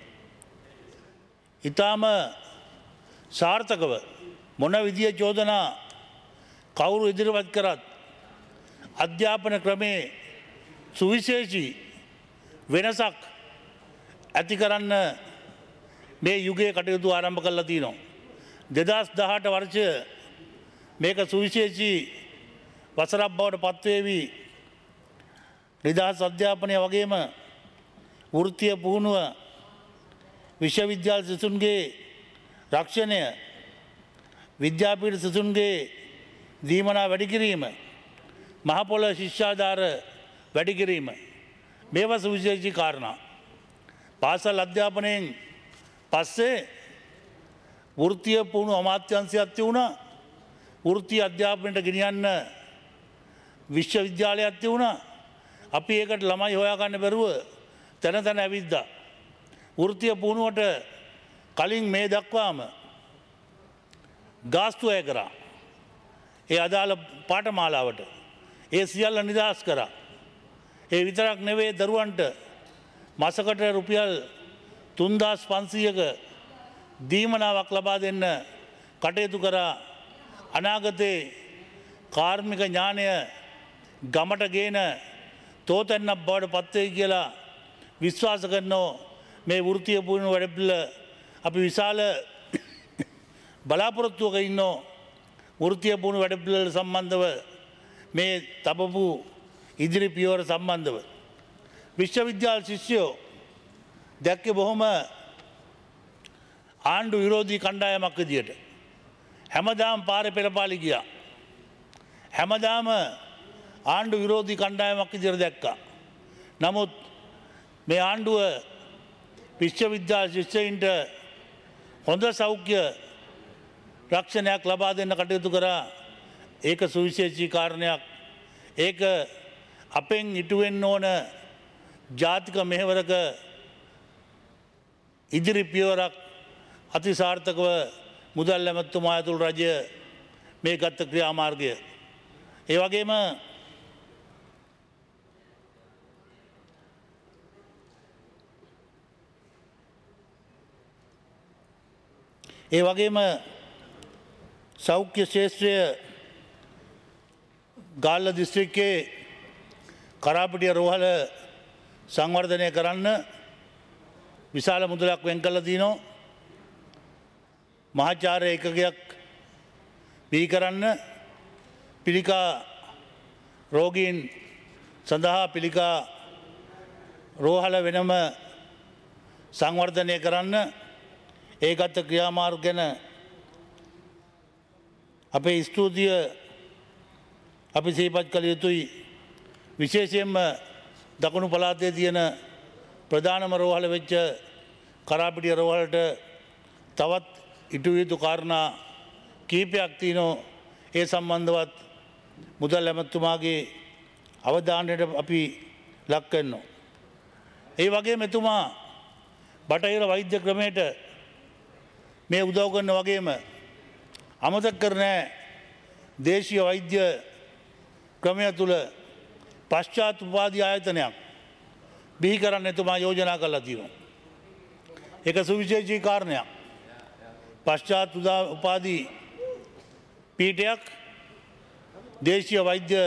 [SPEAKER 3] ඊටාම සාර්ථකව මොන විදිය චෝදනා කවුරු ඉදිරිපත් කරත් අධ්‍යාපන ක්‍රමේ සුවිශේෂී වෙනසක් ඇති කරන්න මේ යුගයේ කටයුතු ආරම්භ කරලා තියෙනවා. 2018 වර්ෂය මේක සුවිශේෂී වසරක් බවට පත්වේවි. නිදහස් අධ්‍යාපනය වගේම වෘත්තීය පුහුණුව, විශ්වවිද්‍යාල සිසුන්ගේ රක්ෂණය, විද්‍යාපීඨ සිසුන්ගේ දීමනා වැඩි කිරීම, මහ පොළොව ශිෂ්‍යාධාර වැඩි කිරීම මේවා සුවිශේෂී කාරණා. පාසල් අධ්‍යාපනයෙන් පස්සේ වෘත්තීය පුහුණුව අමාත්‍යාංශයක් තියුණා. වෘත්තීය අධ්‍යාපනයට ගෙනියන්න විශ්වවිද්‍යාලයක් තියුණා. අපි ඒකට ළමයි හොයාගන්න බැරුව තැන තැන ඇවිද්දා. වෘත්තීය පුහුණුවට කලින් මේ දක්වාම ගාස්තු අය කරා. ඒ අදාළ පාඨමාලාවට ඒ සියල්ල නිදහස් කරා. ඒ විතරක් නෙවෙයි දරුවන්ට මාසකට රුපියල් 3500ක දීමනාවක් ලබා දෙන්න කටයුතු කරා. අනාගතේ කාර්මික ඥානය ගමට ගේන තෝතැන්නක් බවට පත්වෙයි කියලා විශ්වාස කරනවා. මේ වෘත්තීය පුහුණුව වැඩපිළිවෙල අපි විශාල බලාපොරොත්තුවක ඉන්නෝ. වෘත්තීය පුහුණු වැඩපිළිවෙළ සම්බන්ධව මේ තබපු ඉදිරි පියවර සම්බන්ධව විශ්වවිද්‍යාල ශිෂ්‍යයෝ දැක්කේ බොහොම ආණ්ඩු විරෝධී කණ්ඩායමක් විදියට. හැමදාම පාරේ පෙළපාලි ගියා. හැමදාම ආණ්ඩු විරෝධී කණ්ඩායමක් විදියට දැක්කා. නමුත් මේ ආණ්ඩුව විශ්වවිද්‍යාල ශිෂ්‍යයින්ට හොඳ සෞඛ්‍ය රක්ෂණයක් ලබා දෙන්න කටයුතු කරා. ඒක සුවිශේෂී කාරණයක්. ඒක අපෙන් ඉටුවෙන්න ඕන ජාතික මෙහෙවරක ඉදිරි පියවරක් අතිසාර්ථකව මුදල් ඇමතුමා ඇතුළු රජය මේ ගත්ත ක්‍රියාමාර්ගය. ඒ වගේම සෞඛ්‍ය ශේෂත්‍රය ගාල්ල දිස්ත්‍රික්කයේ කරාපිටිය රෝහල සංවර්ධනය කරන්න විශාල මුදලක් වෙන් කළ තියනවා. මහාචාර්ය ඒකකයක් බිහි කරන්න පිළිකා රෝගීන් සඳහා පිළිකා රෝහල වෙනම සංවර්ධනය කරන්න ඒකත් ක්‍රියාමාර්ග ගැන අපේ ස්තුතිය අපි සිහිපත් කළ යුතුයි. විශේෂයෙන්ම දකුණු පළාතේ තියෙන ප්‍රධානම රෝහල වෙච්ච කරාපිටිය රෝහලට තවත් ඉටු යුතු කාරණා කීපයක් තියෙනවා. ඒ සම්බන්ධවත් මුදල් ඇමතුමාගේ අවධානයට අපි ලක් කරනවා. ඒ වගේම එතුමා බටහිර වෛද්‍ය ක්‍රමයට මේ උදව් කරන වගේම අමතක කර නැහැ දේශීය වෛද්‍ය ක්‍රමය තුළ පශ්චාත් උපාධි ආයතනයක් බිහි කරන්න එතුමා යෝජනා කරලා තියෙනවා. ඒක සුවිශේෂී කාරණයක්. පශ්චාත් උපාධි පීඨයක් දේශීය වෛද්‍ය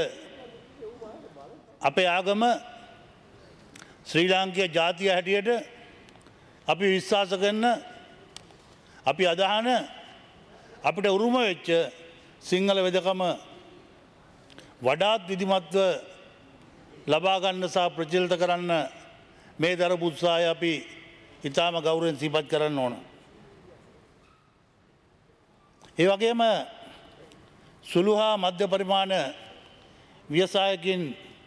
[SPEAKER 3] අපේ ආගම ශ්‍රී ලාංකීය ජාතිය හැටියට අපි විශ්වාස කරන අපි අදහන අපිට උරුම වෙච්ච සිංහල වෙදකම වඩාත් විධිමත්ව ලබා ගන්න සහ ප්‍රචලිත කරන්න මේ දරපු උත්සාහය අපි ඉතාම ගෞරවයෙන් සිහිපත් කරන්න ඕන. ඒ වගේම සුළු හා මධ්‍ය පරිමාණ ව්‍යවසායකින්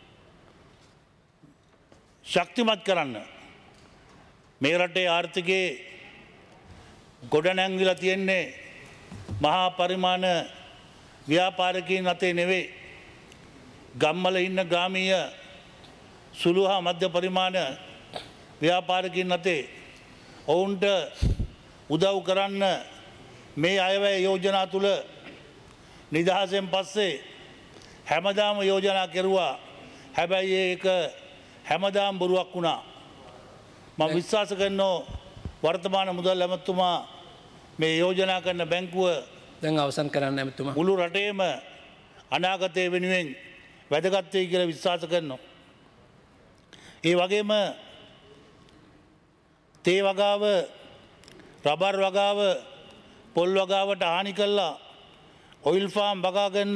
[SPEAKER 3] ශක්තිමත් කරන්න මේ රටේ ආර්ථිකයේ ගොඩනැංවිලා තියෙන්නේ මහා පරිමාණ ව්‍යාපාරිකයින් අතේ නෙවෙයි. ගම්වල ඉන්න ග්‍රාමීය සුළු හා මධ්‍ය පරිමාණ ව්‍යාපාරිකයින් අතේ ඔවුන්ට උදව් කරන්න මේ අයවැය යෝජනා තුළ නිදහසෙන් පස්සේ හැමදාම යෝජනා කෙරුවා. හැබැයි ඒක හැමදාම බොරුවක් වුණා. මම විශ්වාස කරනවා වර්තමාන මුදල් ඇමතුමා මේ යෝජනා කරන බැංකුව
[SPEAKER 1] දැන් අවසන් කරන්න ඇමතුමා.
[SPEAKER 3] මුළු රටේම අනාගතය වෙනුවෙන් වැදගත් වෙයි කියලා විශ්වාස කරනවා. ඒ වගේම තේ වගාව, රබර් වගාව, පොල් වගාවට හානි කළා ඔයිල් ෆාම් වගා ගන්න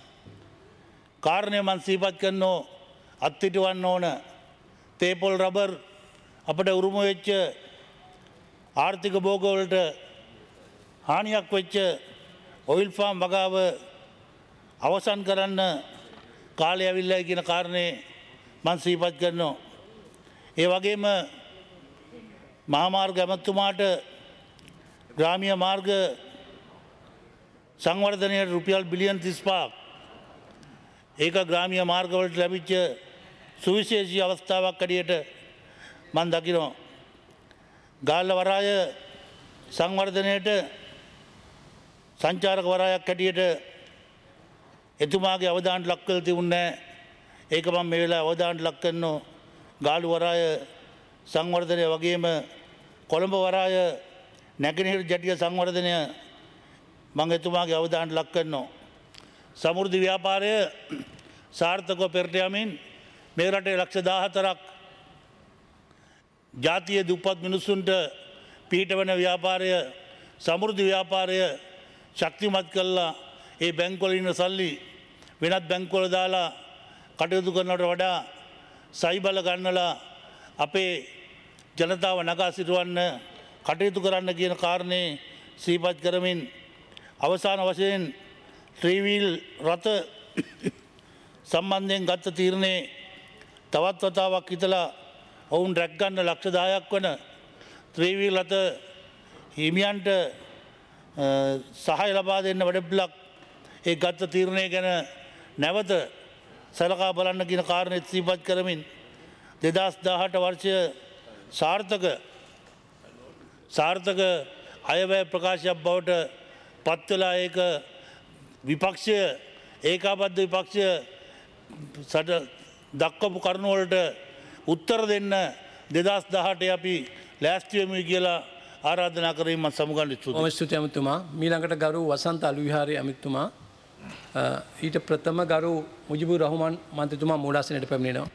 [SPEAKER 3] කාරණය මම සිහිපත් කරනවා. අත්හිටවන්න ඕන. තේ පොල් රබර් අපට උරුම වෙච්ච ආර්ථික භෝගවලට හානියක් වෙච්ච ඔයිල් ෆාම් වගාව අවසන් කරන්න කාලය ඇවිල්ලා කියන කාරණේ මම සිහිපත් කරනවා. ඒ වගේම මහාමාර්ග ඇමතුමාට ග්‍රාමීය මාර්ග සංවර්ධනයට රුපියල් බිලියන් 35ක් ඒක ග්‍රාමීය මාර්ගවලට ලැබිච්ච සුවිශේෂී අවස්ථාවක් ඇටියට මම දකිනවා. ගාල්ල වරාය සංවර්ධනයට සංචාරක වරායක් හැටියට එතුමාගේ අවධානයට ලක් කළ තිබුණේ නැහැ. ඒක මම මේ වෙලාවේ අවධානයට ලක් කරනවා. ගාලු වරාය සංවර්ධනය වගේම කොළඹ වරාය නැගෙනහිර ජැටිය සංවර්ධනය මම එතුමාගේ අවධානයට ලක් කරනවා. සමෘද්ධි ව්‍යාපාරය සාර්ථකව පෙරට යමින් මේ රටේ ලක්ෂ 14ක් ජාතිය දුප්පත් මිනිසුන්ට පිහිට වන ව්‍යාපාරය සමෘද්ධි ව්‍යාපාරය ශක්තිමත් කළා. ඒ බැංකුවල ඉන්න සල්ලි වෙනත් බැංකුවල දාලා කටයුතු කරනවට වඩා සයිබල ගන්නලා අපේ ජනතාව නගා සිටවන්න කටයුතු කරන්න කියන කාරණේ සිහිපත් කරමින් අවසාන වශයෙන් ත්‍රීවීල් රථ සම්බන්ධයෙන් ගත්ත තීරණේ තවත් වතාවක් හිතලා ඔවුන් රැක්ගන්න ලක්ෂ 10ක් වන ත්‍රීවීල් රථ හිමියන්ට සහාය ලබා දෙන්න වැඩපිළිවෙලක් ඒ ගත්ත තීරණය ගැන නැවත සලකා බලන්න කියන කාරණේ සිහිපත් කරමින් 2018 වර්ෂය සාර්ථක අයවැය ප්‍රකාශයක් බවට පත්වෙලා ඒක විපක්ෂය ඒකාබද්ධ විපක්ෂය දක්වපු කරුණුවලට උත්තර දෙන්න 2018 අපි ලෑස්ති වෙමු කියලා ආරාධනා කරමින් මම සමුගන්න ස්තුතියි.
[SPEAKER 1] ඔබ ස්තුතියි අමතුමා. මීළඟට ගරු වසන්ත අලුවිහාරයේ අමතුමා ඊට ප්‍රථම ගරු මුජිබුර් රහ්මාන් මන්ත්‍රීතුමා මූලාසනයට පැමිණෙනවා.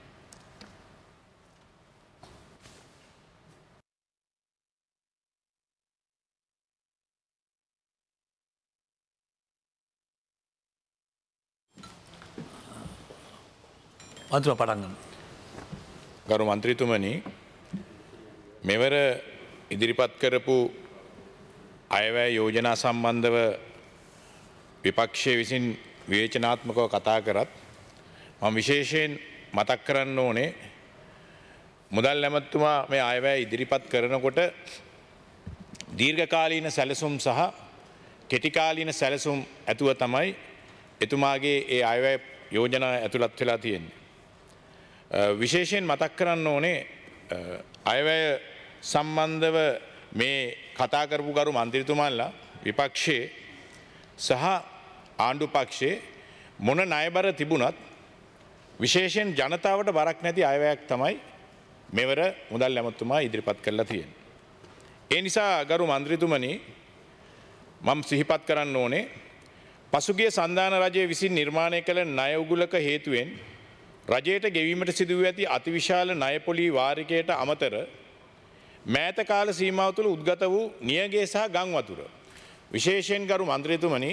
[SPEAKER 1] මන්ත්‍රීතුමා පටන් ගන්න.
[SPEAKER 4] ගරු මන්ත්‍රීතුමනි, මෙවර ඉදිරිපත් කරපු අයවැය යෝජනා සම්බන්ධව විපක්ෂය විසින් විවේචනාත්මකව කතා කරත් මම විශේෂයෙන් මතක් කරන්න ඕනේ මුදල් ඇමතුමා මේ අයවැය ඉදිරිපත් කරනකොට දීර්ඝකාලීන සැලසුම් සහ කෙටිකාලීන සැලසුම් ඇතුව තමයි එතුමාගේ ඒ අයවැය යෝජනා ඇතුළත් වෙලා තියෙන්නේ. විශේෂයෙන් මතක් කරන්න ඕනේ අයවැය සම්බන්ධව මේ කතා කරපු ගරු මන්ත්‍රීතුමාලා විපක්ෂයේ සහ ආණ්ඩු පක්ෂයේ මොන ණයබර තිබුණත් විශේෂයෙන් ජනතාවට බරක් නැති අයවැයක් තමයි මෙවර මුදල් ඇමතුමා ඉදිරිපත් කරලා තියෙන්නේ. ඒ නිසා ගරු මන්ත්‍රීතුමනි මම සිහිපත් කරන්න ඕනේ පසුගිය සන්ධාන රජය විසින් නිර්මාණය කළ ණය උගුලක හේතුවෙන් රජයට ගෙවීමට සිදුව ඇති අතිවිශාල ණය පොලී වාරිකයට අමතර මෑත කාල සීමාව තුළ උද්ගත වූ නියගේ සහ ගම් වතුර විශේෂයෙන් ගරු මන්ත්‍රීතුමනි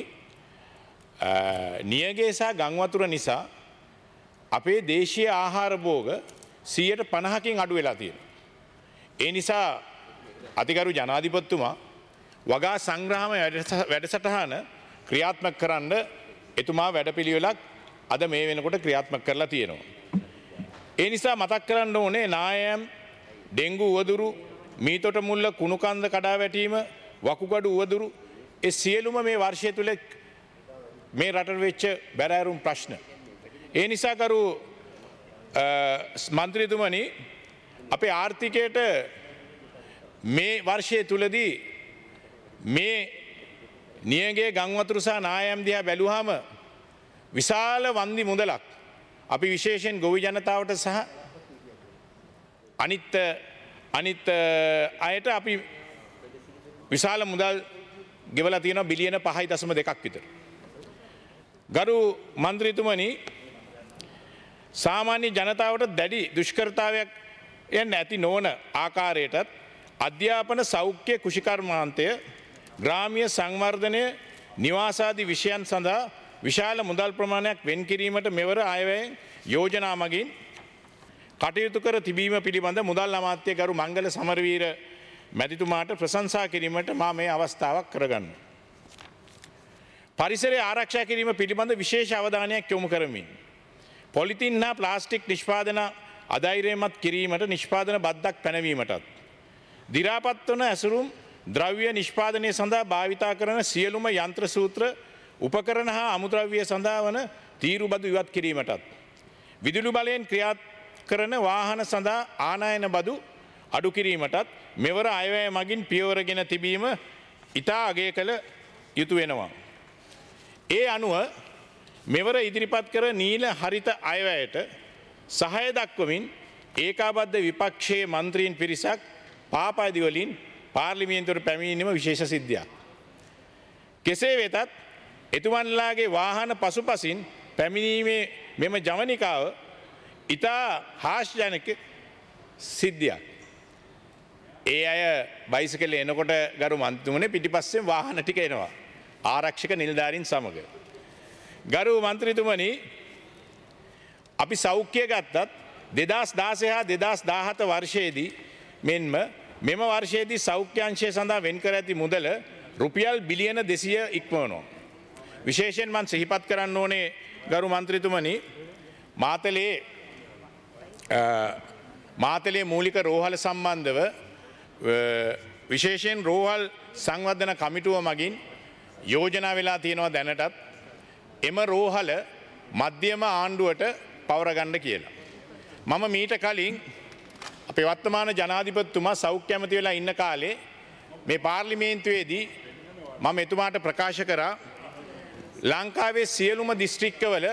[SPEAKER 4] නියගේ සහ ගම් වතුර නිසා අපේ දේශීය ආහාර භෝග 50%කින් අඩු වෙලා තියෙනවා. ඒ නිසා අතිගරු ජනාධිපතිතුමා වගා සංග්‍රහම වැඩසටහන ක්‍රියාත්මක කරන්න එතුමා වැඩපිළිවෙලක් අද මේ වෙනකොට ක්‍රියාත්මක කරලා තියෙනවා. ඒ නිසා මතක් කරන්න ඕනේ නායම් ඩෙංගු උවදුරු මීතොට මුල්ල කුණුකන්ද කඩා වැටීම වකුගඩු උවදුරු ඒ සියලුම මේ වර්ෂය තුල මේ රටට වෙච්ච බැරෑරුම් ප්‍රශ්න. ඒ නිසා කරු මන්ත්‍රීතුමනි අපේ ආර්ථිකයට මේ වර්ෂය තුලදී මේ නියගේ ගම් වතුර සහ නායම් දිහා බැලුවාම විශාල වන්දි මුදලක් අපි විශේෂයෙන් ගොවි ජනතාවට සහ අනිත් අයට අපි විශාල මුදල් ගෙවලා තියෙනවා බිලියන 5.2ක් විතර. ගරු මන්ත්‍රීතුමනි සාමාන්‍ය ජනතාවට දැඩි දුෂ්කරතාවයක් යන්න ඇති නොවන ආකාරයටත් අධ්‍යාපන සෞඛ්‍ය කුෂිකර්මාන්තය ග්‍රාමීය සංවර්ධනය නිවාසාදී විෂයන් සඳහා විශාල මුදල් ප්‍රමාණයක් වෙන් කිරීමට මෙවර අයවැයෙන් යෝජනා මගින් කටයුතු කර තිබීම පිළිබඳ මුදල් අමාත්‍ය ගරු මංගල සමරවීර මැතිතුමාට ප්‍රශංසා කිරීමට මා මේ අවස්ථාවක් කරගන්න. පරිසරය ආරක්ෂා කිරීම පිළිබඳ විශේෂ අවධානයක් යොමු කරමින් පොලිතින් හා ප්ලාස්ටික් නිෂ්පාදන අධෛර්යමත් කිරීමට නිෂ්පාදන බද්දක් පැනවීමටත් දි รา පත් වන ඇසුරුම් ද්‍රව්‍ය නිෂ්පාදනය සඳහා භාවිතා කරන සියලුම යන්ත්‍ර සූත්‍ර උපකරණ හා අමුද්‍රව්‍ය සඳහා වන තීරු බදු ඉවත් කිරීමටත් විදුලි බලයෙන් ක්‍රියා කරන වාහන සඳහා ආනයන බදු අඩු කිරීමටත් මෙවර අයවැය මගින් පියවරගෙන තිබීම ඉතා අගය කළ යුතු වෙනවා. ඒ අනුව මෙවර ඉදිරිපත් කර නීල හරිත අයවැයට සහාය දක්වමින් ඒකාබද්ධ විපක්ෂයේ මන්ත්‍රීන් පිරිසක් පාපාදි වලින් පාර්ලිමේන්තුවට පැමිණීම විශේෂ සිද්ධියක්. කෙසේ වෙතත් එතුමන්ලාගේ වාහන පසුපසින් පැමිණීමේ මෙම ජවනිකාව ඉතා හාස්‍යජනක සිද්ධියක්. ඒ අය බයිසිකලේ එනකොට ගරු මන්ත්‍රීතුමනේ පිටිපස්සෙන් වාහන ටික එනවා ආරක්ෂක නිලධාරීන් සමග. ගරු මන්ත්‍රීතුමනි අපි සෞඛ්‍ය ගත්තත් 2016 හා 2017 වර්ෂයේදී මෙන්ම මෙම වර්ෂයේදී සෞඛ්‍ය අංශය සඳහා වෙන් කර ඇති මුදල රුපියල් බිලියන 200 ඉක්මවනවා. විශේෂයෙන් මම සිහිපත් කරන්න ඕනේ ගරු මන්ත්‍රීතුමනි මාතලේ මූලික රෝහල සම්බන්ධව විශේෂයෙන් රෝහල් සංවර්ධන කමිටුව මගින් යෝජනා වෙලා තියෙනවා දැනටත් එම රෝහල මධ්‍යම ආණ්ඩුවට පවරගන්න කියලා. මම මීට කලින් අපේ වර්තමාන ජනාධිපතිතුමා සෞඛ්‍ය ඇමති වෙලා ඉන්න කාලේ මේ පාර්ලිමේන්තුවේදී මම එතුමාට ප්‍රකාශ කරා ලංකාවේ සියලුම දිස්ත්‍රික්කවල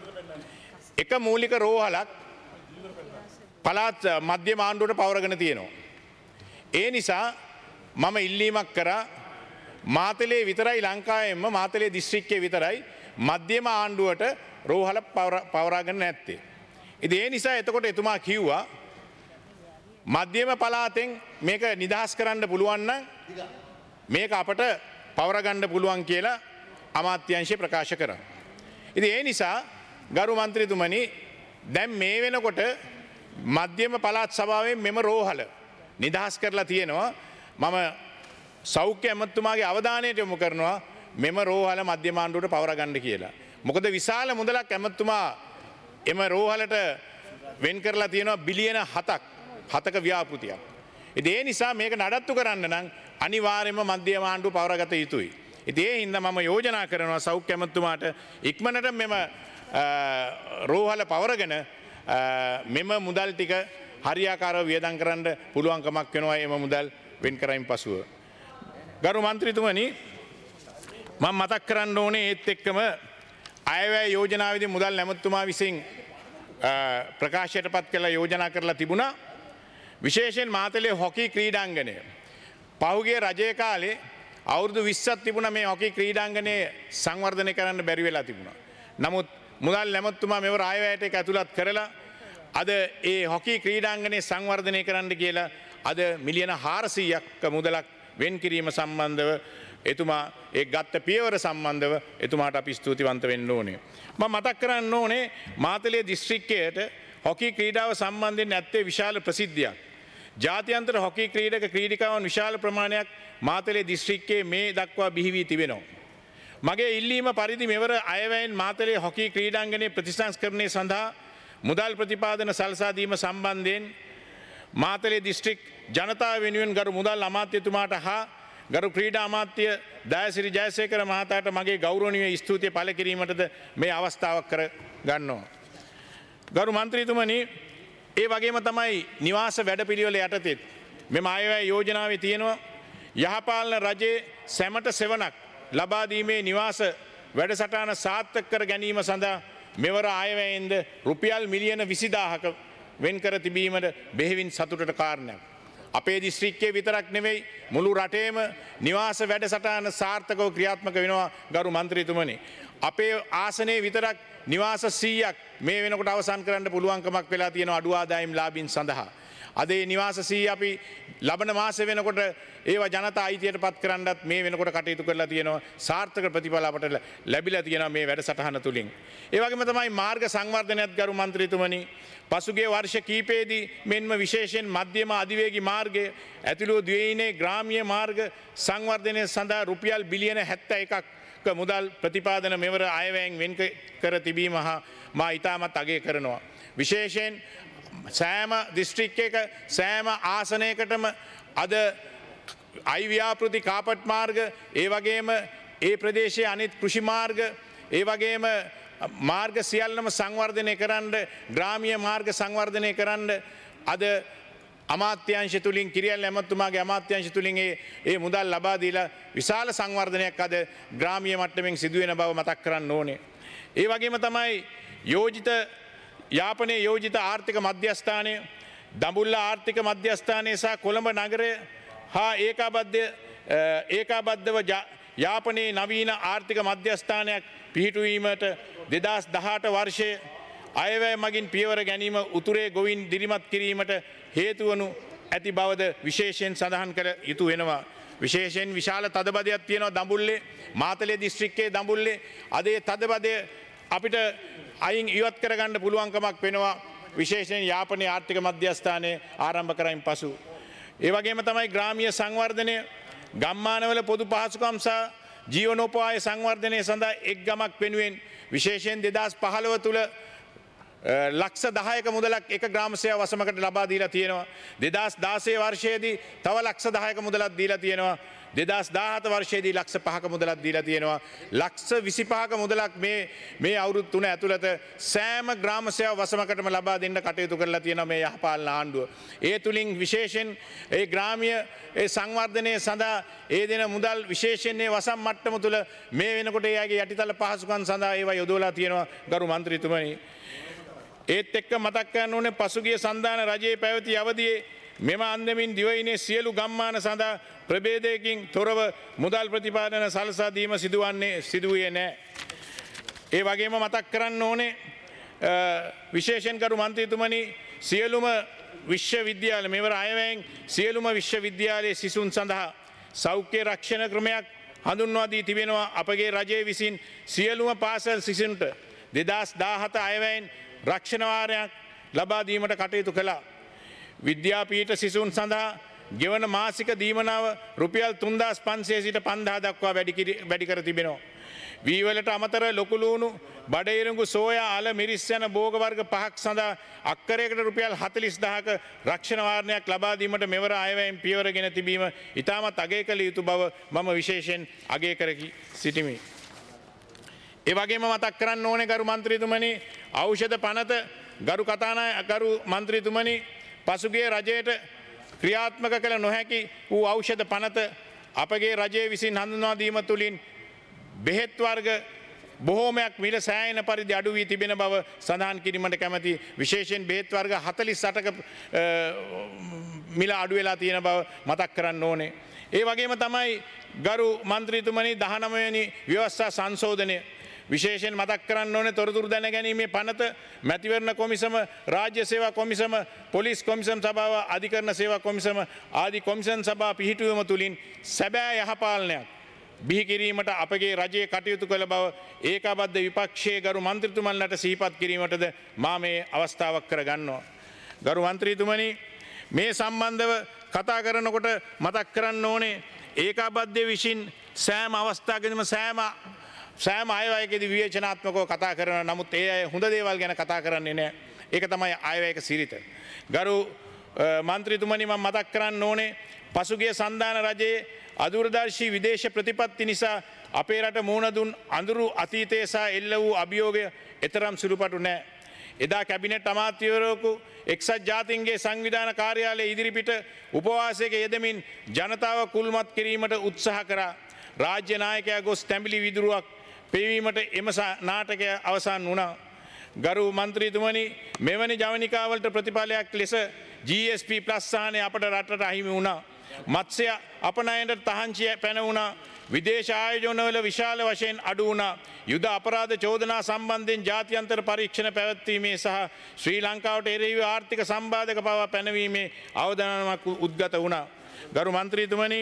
[SPEAKER 4] එක මූලික රෝහලක් පළාත් මධ්‍යම ආණ්ඩුවට පවරගෙන තියෙනවා. ඒ නිසා මම ඉල්ලීමක් කරා මාතලේ විතරයි ලංකාවෙම මාතලේ දිස්ත්‍රික්කයේ විතරයි මධ්‍යම ආණ්ඩුවට රෝහල පවරාගෙන නැත්තේ. ඉතින් ඒ නිසා එතකොට එතුමා කිව්වා මධ්‍යම පළාතෙන් මේක නිදහස් කරන්න පුළුවන් නම් මේක අපට පවරගන්න පුළුවන් කියලා අමාත්‍යාංශය ප්‍රකාශ කරා. ඉතින් ඒ නිසා ගරු මන්ත්‍රීතුමනි දැන් මේ වෙනකොට මධ්‍යම පළාත් සභාවෙන් මෙම රෝහල නිදහස් කරලා තියෙනවා. මම සෞඛ්‍ය ඇමතුමාගේ අවධානයට යොමු කරනවා මෙම රෝහල මධ්‍යම ආණ්ඩුවට පවරගන්න කියලා. මොකද විශාල මුදලක් ඇමතුමා එම රෝහලට වෙන් කරලා තියෙනවා බිලියන 7ක ව්‍යාපෘතියක්. ඉතින් ඒ නිසා මේක නඩත්තු කරන්න නම් අනිවාර්යයෙන්ම මධ්‍යම ආණ්ඩුව පවරගත යුතුයි. ඉතින් ඒ හින්දා මම යෝජනා කරනවා සෞඛ්‍ය ඇමතුමාට ඉක්මනට මෙම රෝහල පවරගෙන මෙම මුදල් ටික හරියාකාරව වියදම් කරන්න පුළුවන්කමක් වෙනවා එම මුදල් වෙන් කරයින් පසුව. ගරු මන්ත්‍රීතුමනි මම මතක් කරන්න ඕනේ ඒත් එක්කම අයවැය යෝජනාවේදී මුදල් ඇමතුමා විසින් ප්‍රකාශයට පත් කළ යෝජනා කරලා තිබුණා. විශේෂයෙන් මාතලේ හොකි ක්‍රීඩාංගණය පහුගිය රජයේ කාලේ අවුරුදු 20ක් තිබුණා මේ හොකි ක්‍රීඩාංගණය සංවර්ධනය කරන්න බැරි වෙලා තිබුණා. නමුත් මුදල් ඇමතුමා මෙවර ආයවැයට ඒක ඇතුළත් කරලා අද ඒ හොකි ක්‍රීඩාංගණය සංවර්ධනය කරන්න කියලා අද මිලියන 400ක් මුදලක් වෙන් කිරීම සම්බන්ධව එතුමා ඒ ගත්ත පියවර සම්බන්ධව එතුමාට අපි ස්තුතිවන්ත වෙන්න ඕනේ. මම මතක් කරන්න ඕනේ මාතලේ දිස්ත්‍රික්කයට හොකි ක්‍රීඩාව සම්බන්ධයෙන් ඇත්තේ විශාල ප්‍රසිද්ධියක්. ජාත්‍යන්තර හොකි ක්‍රීඩක ක්‍රීඩිකාවන් විශාල ප්‍රමාණයක් මාතලේ දිස්ත්‍රික්කයේ මේ දක්වා බිහි වී තිබෙනවා. මගේ ඉල්ලීම පරිදි මෙවර අයවැයෙන් මාතලේ හොකි ක්‍රීඩාංගණයේ ප්‍රතිසංස්කරණය සඳහා මුදල් ප්‍රතිපාදන සලසා දීම සම්බන්ධයෙන් මාතලේ දිස්ත්‍රික් ජනතාව වෙනුවෙන් ගරු මුදල් අමාත්‍යතුමාට හා ගරු ක්‍රීඩා අමාත්‍ය දයසිරි ජයසේකර මහතාට මගේ ගෞරවනීය ස්තුතිය පළ කිරීමටද මේ අවස්ථාවක් කර ගන්නවා. ගරු මන්ත්‍රීතුමනි ඒ වගේම තමයි නිවාස වැඩපිළිවෙල යටතේ මෙම අයවැය යෝජනාවේ තියෙනවා යහපාලන රජයේ සැමට සෙවණක් ලබා දීමේ නිවාස වැඩසටහන සාර්ථක කර ගැනීම සඳහා මෙවර අයවැයෙන්ද රුපියල් මිලියන 20000ක වෙන් කර තිබීමට බෙහෙවින් සතුටට කාරණයක්. අපේ දිස්ත්‍රික්කයේ විතරක් නෙවෙයි මුළු රටේම නිවාස වැඩසටහන සාර්ථකව ක්‍රියාත්මක වෙනවා ගරු මන්ත්‍රීතුමනි. අපේ ආසනයේ විතරක් නිවාස 100ක් මේ වෙනකොට අවසන් කරන්න පුළුවන්කමක් වෙලා තියෙනවා අඩු ආදායම් ලාභීන් සඳහා. අද ඒ නිවාස 100 අපි ලබන මාසෙ වෙනකොට ඒවා ජනතා අයිතියට පත් කරන්නත් මේ වෙනකොට කටයුතු කරලා තියෙනවා. සාර්ථක ප්‍රතිඵල අපට ලැබිලා තියෙනවා මේ වැඩසටහන තුලින්. ඒ වගේම තමයි මාර්ග සංවර්ධනයත් ගරු මන්ත්‍රීතුමනි පසුගිය වර්ෂ කීපයේදී මෙන්ම විශේෂයෙන් මධ්‍යම අධිවේගී මාර්ගයේ ඇතුළු ද්වේයිනේ ග්‍රාමීය මාර්ග සංවර්ධනය සඳහා රුපියල් බිලියන 71ක් මුදල් ප්‍රතිපාදන මෙවර අයවැයෙන් වෙන් කර තිබීම හා මා ඉතාමත් අගය කරනවා. විශේෂයෙන් සෑම දිස්ත්‍රික්කයක සෑම ආසනයකටම අද අයිව්‍යාපෘති කාපට් මාර්ග ඒ වගේම ඒ ප්‍රදේශයේ අනිත් කෘෂි මාර්ග ඒ වගේම මාර්ග සියල්ලම සංවර්ධනය කරන්න ග්‍රාමීය මාර්ග සංවර්ධනය කරන්න අද අමාත්‍යංශ තුලින් කිරියල් ඇමතුමාගේ අමාත්‍යංශ තුලින් ඒ මුදල් ලබා දීලා විශාල සංවර්ධනයක් අද ග්‍රාමීය මට්ටමින් සිදුවෙන බව මතක් කරන්න ඕනේ. ඒ වගේම තමයි යෝජිත යාපනයේ යෝජිත ආර්ථික මධ්‍යස්ථානය දඹුල්ල ආර්ථික මධ්‍යස්ථානය සහ කොළඹ නගරය හා ඒකාබද්ධව යාපනයේ නවීන ආර්ථික මධ්‍යස්ථානයක් පිහිටුවීමට 2018 වර්ෂයේ අයවැය මගින් පියවර ගැනීම උතුරේ ගොවින් දිරිමත් කිරීමට හේතුවනු ඇති බවද විශේෂයෙන් සඳහන් කළ යුතු වෙනවා. විශේෂයෙන් විශාල තදබදයක් තියෙනවා දඹුල්ලේ මාතලේ දිස්ත්‍රික්කයේ දඹුල්ලේ අද ඒ තදබදය අපිට අයින් ඉවත් කරගන්න පුළුවන්කමක් වෙනවා විශේෂයෙන් යාපනයේ ආර්ථික මධ්‍යස්ථානයේ ආරම්භ කරමින් පසු. ඒ වගේම තමයි ග්‍රාමීය සංවර්ධනය ගම්මානවල පොදු පහසුකම් සහ ජීවනෝපාය සංවර්ධනය සඳහා එක් ගමක් වෙනුවෙන් විශේෂයෙන් 2015 තුල ලක්ෂ 10ක මුදලක් එක ග්‍රාම සේවා වසමකට ලබා දීලා තියෙනවා. 2016 වර්ෂයේදී තව ලක්ෂ 10ක මුදලක් දීලා තියෙනවා. 2017 වර්ෂයේදී ලක්ෂ 5ක මුදලක් දීලා තියෙනවා. ලක්ෂ 25ක මුදලක් මේ අවුරුදු 3 ඇතුළත සෑම ග්‍රාම සේවා වසමකටම ලබා දෙන්න කටයුතු කරලා තියෙනවා මේ යහපාලන ආණ්ඩුව. ඒ තුලින් විශේෂයෙන් ඒ ග්‍රාමීය ඒ සංවර්ධනය සඳහා ඒ දෙන මුදල් විශේෂයෙන් මේ වසම් මට්ටම තුල මේ වෙනකොට එයාගේ යටිතල පහසුකම් සඳහා ඒවා යොදවලා තියෙනවා ගරු මන්ත්‍රීතුමනි. ඒත් එක්ක මතක් කරන්න ඕනේ පසුගිය සන්දාන රජයේ පැවති අවධියේ මෙම අන්දමින් දිවයිනේ සියලු ගම්මාන සඳහා ප්‍රභේදයකින් තොරව මුදල් ප්‍රතිපාදන සලසා දීම සිදුවේ නැහැ. ඒ වගේම මතක් කරන්න ඕනේ විශේෂයෙන් ගරු මන්ත්‍රීතුමනි සියලුම විශ්වවිද්‍යාල මෙවර අයවැයෙන් සියලුම විශ්වවිද්‍යාලයේ සිසුන් සඳහා සෞඛ්‍ය රක්ෂණ ක්‍රමයක් හඳුන්වා දී තිබෙනවා අපගේ රජයේ විසින් සියලුම පාසල් සිසුන්ට 2017 අයවැයෙන් රක්ෂණ වාරයක් ලබා දීමට කටයුතු කළා. විද්‍යාපීඨ සිසුන් සඳහා ගෙවන මාසික දීමනාව රුපියල් 3500 සිට 5000 දක්වා වැඩි කර තිබෙනවා. වී වලට අමතර ලොකු ලූණු, බඩ ඉරඟු, සෝයා, අල, මිරිස් යන භෝග වර්ග 5ක් සඳහා අක්කරයකට රුපියල් 40000ක රක්ෂණ වාරණයක් ලබා දීමට මෙවර අයවැයෙන් පියවරගෙන තිබීම ඉතාමත් අගය කළ යුතු බව මම විශේෂයෙන් අගය කර සිටිමි. ඒ වගේම මතක් කරන්න ඕනේ ගරු මන්ත්‍රීතුමනි ඖෂධ පනත ගරු මන්ත්‍රීතුමනි පසුගිය රජයට ක්‍රියාත්මක කළ නොහැකි වූ ඖෂධ පනත අපගේ රජය විසින් හඳුන්වා දීම තුළින් බෙහෙත් වර්ග බොහෝමයක් මිල සෑහෙන පරිදි අඩු වී තිබෙන බව සඳහන් කිරීමට කැමැති. විශේෂයෙන් බෙහෙත් වර්ග 48ක මිල අඩු වෙලා තියෙන බව මතක් කරන්න ඕනේ. ඒ වගේම තමයි ගරු මන්ත්‍රීතුමනි 19 වෙනි ව්‍යවස්ථා සංශෝධනය විශේෂයෙන් මතක් කරන්න ඕනේ තොරතුරු දැන ගැනීමේ පනත මැතිවරණ කොමිසම රාජ්‍ය සේවා කොමිසම පොලිස් කොමිසම් සභාව අධිකරණ සේවා කොමිසම ආදී කොමිසම් සභා පිහිටුවීම තුළින් සැබෑ යහපාලනයක් බිහි කිරීමට අපගේ රජයේ කටයුතු කළ බව ඒකාබද්ධ විපක්ෂයේ ගරු මන්ත්‍රීතුමන්ලට සිහිපත් කිරීමටද මා මේ අවස්ථාවක් කර ගන්නවා. ගරු මන්ත්‍රීතුමනි මේ සම්බන්ධව කතා කරනකොට මතක් කරන්න ඕනේ ඒකාබද්ධ විසින් සෑම අවස්ථාවකදීම සෑම අයවැයකදී විවේචනාත්මකව කතා කරන නමුත් ඒ අය හොඳ දේවල් ගැන කතා කරන්නේ නැහැ. ඒක තමයි අයවැයක සිරිත. ගරු මන්ත්‍රීතුමනි මම මතක් කරන්න ඕනේ පසුගිය සන්දාන රජයේ අදූරදර්ශී විදේශ ප්‍රතිපත්ති නිසා අපේ රට මුහුණ දුන් අඳුරු අතීතය සහ එල්ල වූ අභියෝගය එතරම් සුළුපටු නැහැ. එදා කැබිනට් අමාත්‍යවරයෙකු එක්සත් ජාතීන්ගේ සංවිධාන කාර්යාලයේ ඉදිරිපිට උපවාසයක යෙදමින් ජනතාව කුල්මත් කිරීමට උත්සාහ කරා. රාජ්‍ය නායකයා ගොස් තැඹිලි විදුරුවක් පෙවීමට එම නාටකය අවසන් වුණා. ගරු මන්ත්‍රීතුමනි මෙවැනි ජවනිකාවලට ප්‍රතිඵලයක් ලෙස GSP+ සහනය අපට රටට අහිමි වුණා. මත්ස්‍ය අපනයනට තහංචිය පැන වුණා. විදේශ ආයෝජනවල විශාල වශයෙන් අඩු වුණා. යුද අපරාධ චෝදනා සම්බන්ධයෙන් ජාත්‍යන්තර පරීක්ෂණ පැවැත්වීමේ සහ ශ්‍රී ලංකාවට එරෙහිව ආර්ථික සම්බාධක පවා පැනවීමේ අවදානමක් උද්ගත වුණා. ගරු මන්ත්‍රීතුමනි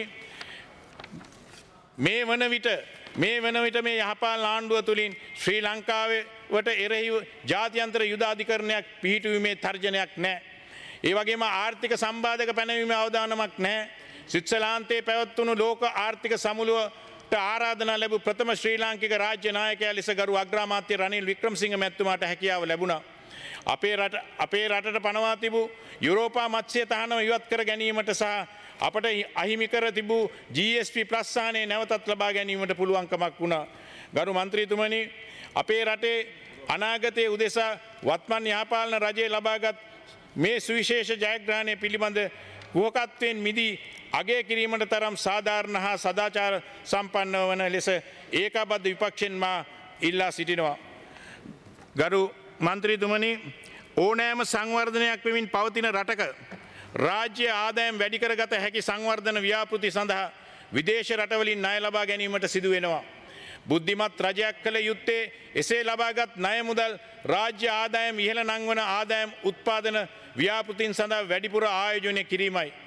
[SPEAKER 4] මේ වන විට මේ යහපාලන ආණ්ඩුව තුළින් ශ්‍රී ලංකාවට එරෙහිව ජාත්‍යන්තර යුද අධිකරණයක් පිහිටුවීමේ තර්ජනයක් නැහැ. ඒ වගේම ආර්ථික සම්බාධක පැනවීමේ අවදානමක් නැහැ. ස්විට්සර්ලන්තයේ පැවැත්වුණු ලෝක ආර්ථික සමුළුවට ආරාධනා ලැබූ ප්‍රථම ශ්‍රී ලාංකික රාජ්‍ය නායකයා ලෙස ගරු අග්‍රාමාත්‍ය රනිල් වික්‍රමසිංහ මැතිතුමාට හැකියාව ලැබුණා. අපේ රටට පනවා තිබූ යුරෝපා මත්ස්‍ය තහනම ඉවත් කර ගැනීමට සහ අපට අහිමි කර තිබූ GSP+ සහනය නැවතත් ලබා ගැනීමට පුළුවන්කමක් වුණා. ගරු මන්ත්‍රීතුමනි අපේ රටේ අනාගතයේ උදෙසා වත්මන් යහපාලන රජය ලබාගත් මේ සුවිශේෂ ජයග්‍රහණය පිළිබඳ කුහකත්වයෙන් මිදී අගය කිරීමට තරම් සාධාරණ හා සදාචාර සම්පන්න වන ලෙස ඒකාබද්ධ විපක්ෂෙන් මා ඉල්ලා සිටිනවා. ගරු මන්ත්‍රීතුමනි ඕනෑම සංවර්ධනයක් වෙමින් පවතින රටක රාජ්‍ය ආදායම් වැඩි කරගත හැකි සංවර්ධන ව්‍යාපෘති සඳහා විදේශ රටවලින් ණය ලබා ගැනීමට සිදු වෙනවා. බුද්ධිමත් රජයක් කළ යුත්තේ එසේ ලබාගත් ණය මුදල් රාජ්‍ය ආදායම් ඉහළ නංවන ආදායම් උත්පාදන ව්‍යාපෘතීන් සඳහා වැඩිපුර ආයෝජනය කිරීමයි.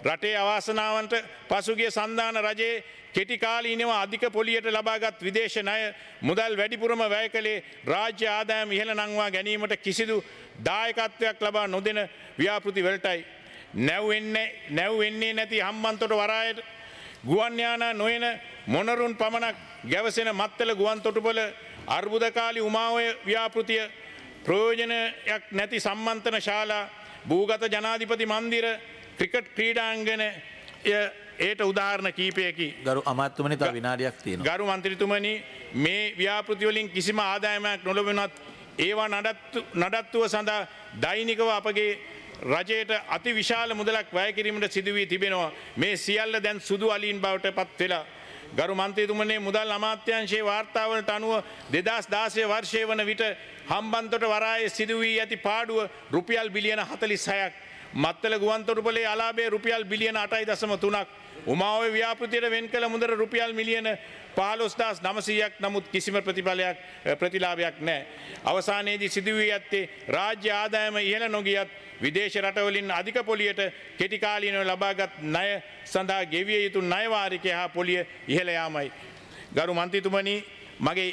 [SPEAKER 4] රටේ අවාසනාවන්ට පසුගිය සන්ධාන රජයේ කෙටිකාලීනව අධික පොලියට ලබාගත් විදේශ ණය මුදල් වැඩිපුරම වැය කළේ රාජ්‍ය ආදායම ඉහළ නංවා ගැනීමට කිසිදු දායකත්වයක් ලබා නොදෙන ව්‍යාපෘති වලටයි. නැව් වෙන්නේ නැති හම්බන්තොට වරායට ගුවන් යානා නොයන මොනරුන් පමණක් ගැවසෙන මත්තල ගුවන් තොටුපොළ අර්බුදකාලි උමාවය ව්‍යාපෘතිය ප්‍රයෝජනයක් නැති සම්මන්තන ශාලා භූගත ජනාධිපති මන්දිර ක්‍රිකට් ක්‍රීඩාංගන ඒට උදාහරණ කීපයකි.
[SPEAKER 5] ගරු අමාත්‍යතුමනි තව විනාඩියක් තියෙනවා.
[SPEAKER 4] ගරු මන්ත්‍රීතුමනි මේ ව්‍යාපෘති වලින් කිසිම ආදායමක් නොලබනවත් ඒවා නඩත්තුව සඳහා දෛනිකව අපගේ රජයට අති විශාල මුදලක් වැය කිරීමට සිදු වී තිබෙනවා. මේ සියල්ල දැන් සුදු අලීන් බවට පත් වෙලා. ගරු මන්ත්‍රීතුමනි මුදල් අමාත්‍යාංශයේ වාර්තාවලට අනුව 2016 වර්ෂයේ වන විට හම්බන්තොට වරායේ සිදු වී ඇති පාඩුව රුපියල් බිලියන 46ක්. මත්තල ගුවන්තොටුපොලේ අලාභය රුපියල් බිලියන 8.3ක්. උමාවේ ව්‍යාපෘතියට වෙන් කළ මුදල රුපියල් මිලියන 15,900ක්. නමුත් කිසිම ප්‍රතිලාභයක් නැහැ. අවසානයේදී සිදු වී ඇත්තේ රාජ්‍ය ආදායම ඉහළ නොගියත් විදේශ රටවලින් අධික පොලියට කෙටි කාලීනව ලබාගත් ණය සඳහා ගෙවිය යුතු ණය වාරිකය හා පොලිය ඉහළ යාමයි. ගරු මන්ත්‍රීතුමනි මගේ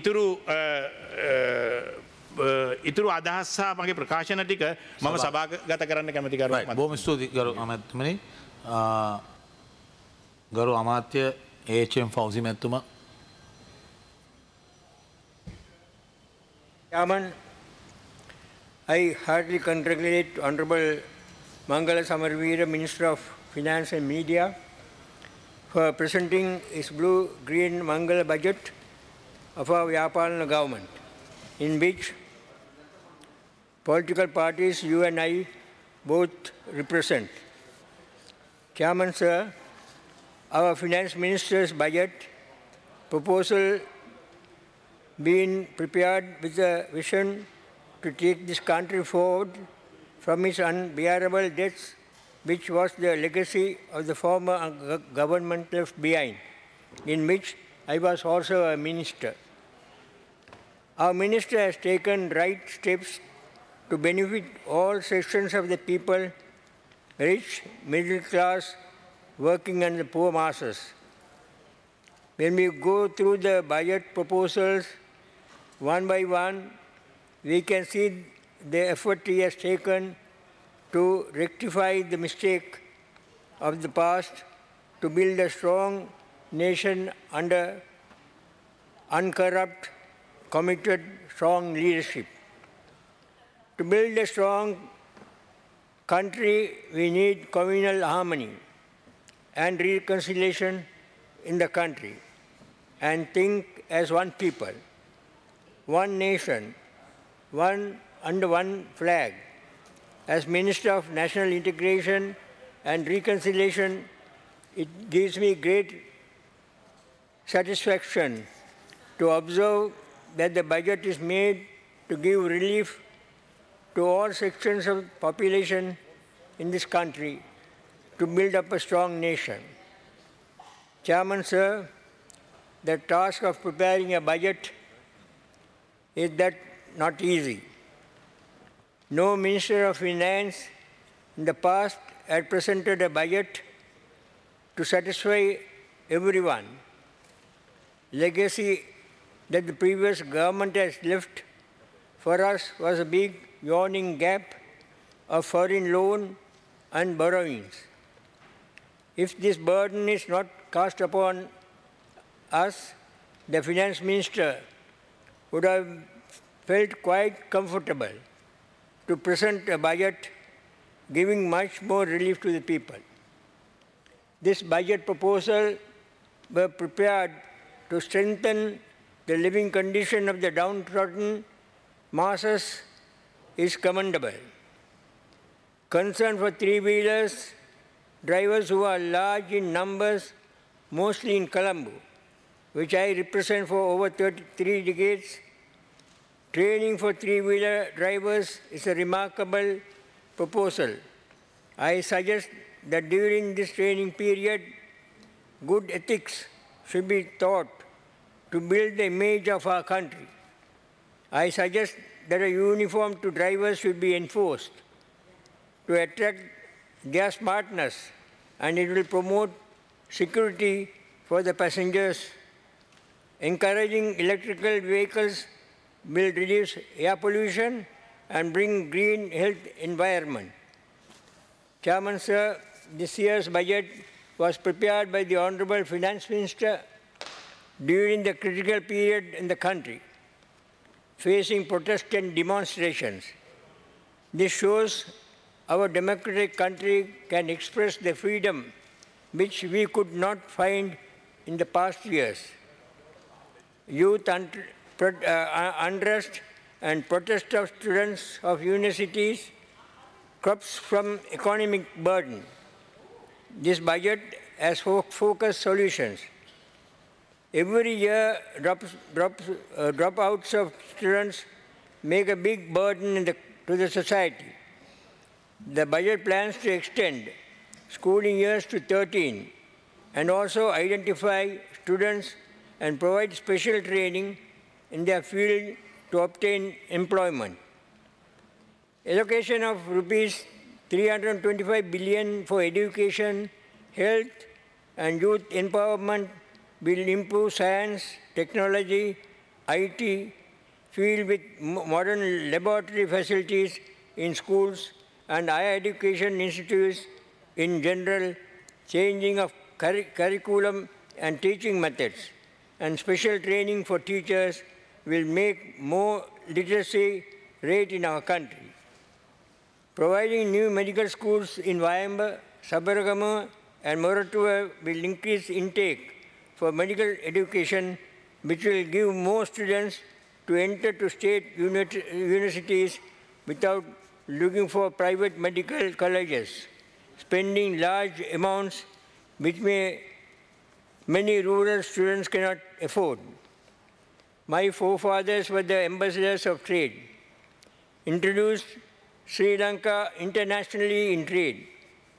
[SPEAKER 4] ඉතුරු අදහස් සහ මගේ ප්‍රකාශන ටික මම සභාගත කරන්න කැමති කරු.
[SPEAKER 5] බොහොම ස්තුතියි ගරු අමාත්‍යතුමනි. ගරු අමාත්‍ය ඒ.එච්.එම්. ෆෞසි මැතිතුමා.
[SPEAKER 6] Chairman, I heartily congratulate Honorable Mangala Samarveera, Minister of Finance and Media, for presenting his blue-green Mangala budget of our Vyapalana government, in which political parties, you and I, both represent. Chairman, sir, our Finance Minister's budget proposal being prepared with a vision to take this country forward from its unbearable debts, which was the legacy of the former government left behind, in which I was also a minister. Our minister has taken right steps to benefit all sections of the people, rich, middle class, working and the poor masses. When we go through the budget proposals one by one, we can see the effort he has taken to rectify the mistake of the past, to build a strong nation under uncorrupt, committed, strong leadership. To build a strong country, we need communal harmony and reconciliation in the country, and think as one people, one nation, under one flag. As Minister of National Integration and Reconciliation, it gives me great satisfaction to observe that the budget is made to give relief to all sections of the population in this country to build up a strong nation. Chairman, sir, the task of preparing a budget is that not easy. No Minister of Finance in the past had presented a budget to satisfy everyone. Legacy that the previous government has left for us was a big yawning gap of foreign loan and borrowings. If this burden is not cast upon us, the Finance Minister would have felt quite comfortable to present a budget giving much more relief to the people. This budget proposal were prepared to strengthen the living condition of the downtrodden masses is commendable. Concern for three-wheelers, drivers who are large in numbers, mostly in Colombo, which I represent for over 33 decades. Training for three-wheeler drivers is a remarkable proposal. I suggest that during this training period, good ethics should be taught to build the image of our country. I suggest that a uniform to drivers should be enforced to attract their smartness and it will promote security for the passengers. Encouraging electrical vehicles will reduce air pollution and bring green health environment. Chairman, sir, this year's budget was prepared by the Honorable Finance Minister during the critical period in the country, facing protests and demonstrations. This shows our democratic country can express the freedom which we could not find in the past years. Youth unrest and protest of students of universities crops from economic burden. This budget has focused solutions. Every year, dropouts of students make a big burden to the society. The budget plans to extend schooling years to 13 and also identify students and provide special training in their field to obtain employment. Allocation of rupees 325 billion for education, health, and youth empowerment will improve science, technology, IT, field with modern laboratory facilities in schools and higher education institutes in general, changing of curriculum and teaching methods, and special training for teachers will make more literacy rate in our country. Providing new medical schools in Wayamba, Sabaragama, and Moratuwa will increase intake for medical education, which will give more students to enter to state universities without looking for private medical colleges, spending large amounts which many rural students cannot afford. My forefathers were the ambassadors of trade, introduced Sri Lanka internationally in trade.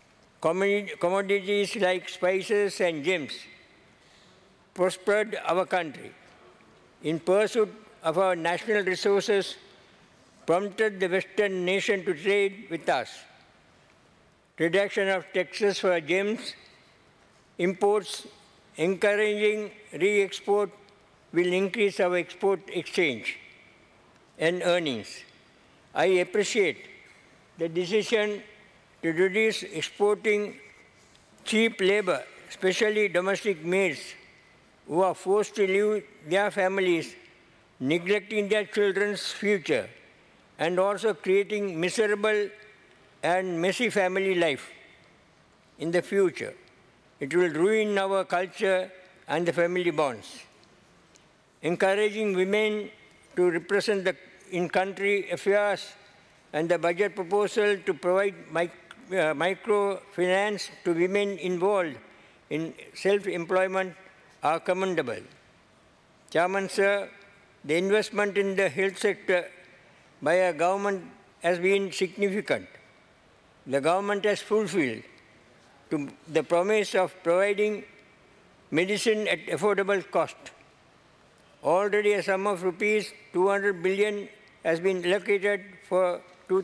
[SPEAKER 6] Commodities like spices and gems prospered our country. In pursuit of our national resources, prompted the Western nation to trade with us. Reduction of taxes for gems, imports, encouraging re-export will increase our export exchange and earnings. I appreciate the decision to reduce exporting cheap labor, especially domestic maids, who are forced to leave their families, neglecting their children's future, and also creating miserable and messy family life in the future. It will ruin our culture and the family bonds. Encouraging women to represent in country affairs and the budget proposal to provide microfinance to women involved in self-employment are commendable. Chairman, sir, the investment in the health sector by our government has been significant. The government has fulfilled the promise of providing medicine at affordable cost. Already a sum of rupees 200 billion has been allocated for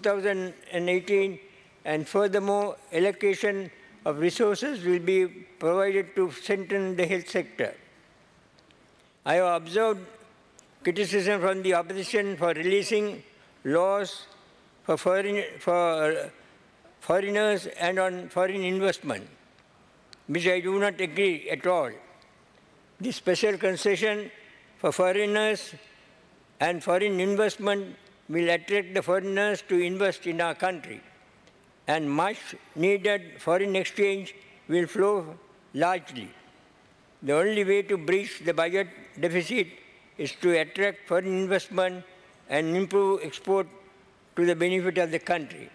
[SPEAKER 6] 2018, and furthermore, allocation of resources will be provided to strengthen the health sector. I have observed criticism from the opposition for releasing laws for foreigners and on foreign investment, which I do not agree at all. This special concession for foreigners and foreign investment will attract the foreigners to invest in our country, and much needed foreign exchange will flow largely. The only way to breach the budget deficit is to attract foreign investment and improve export to the benefit of the country.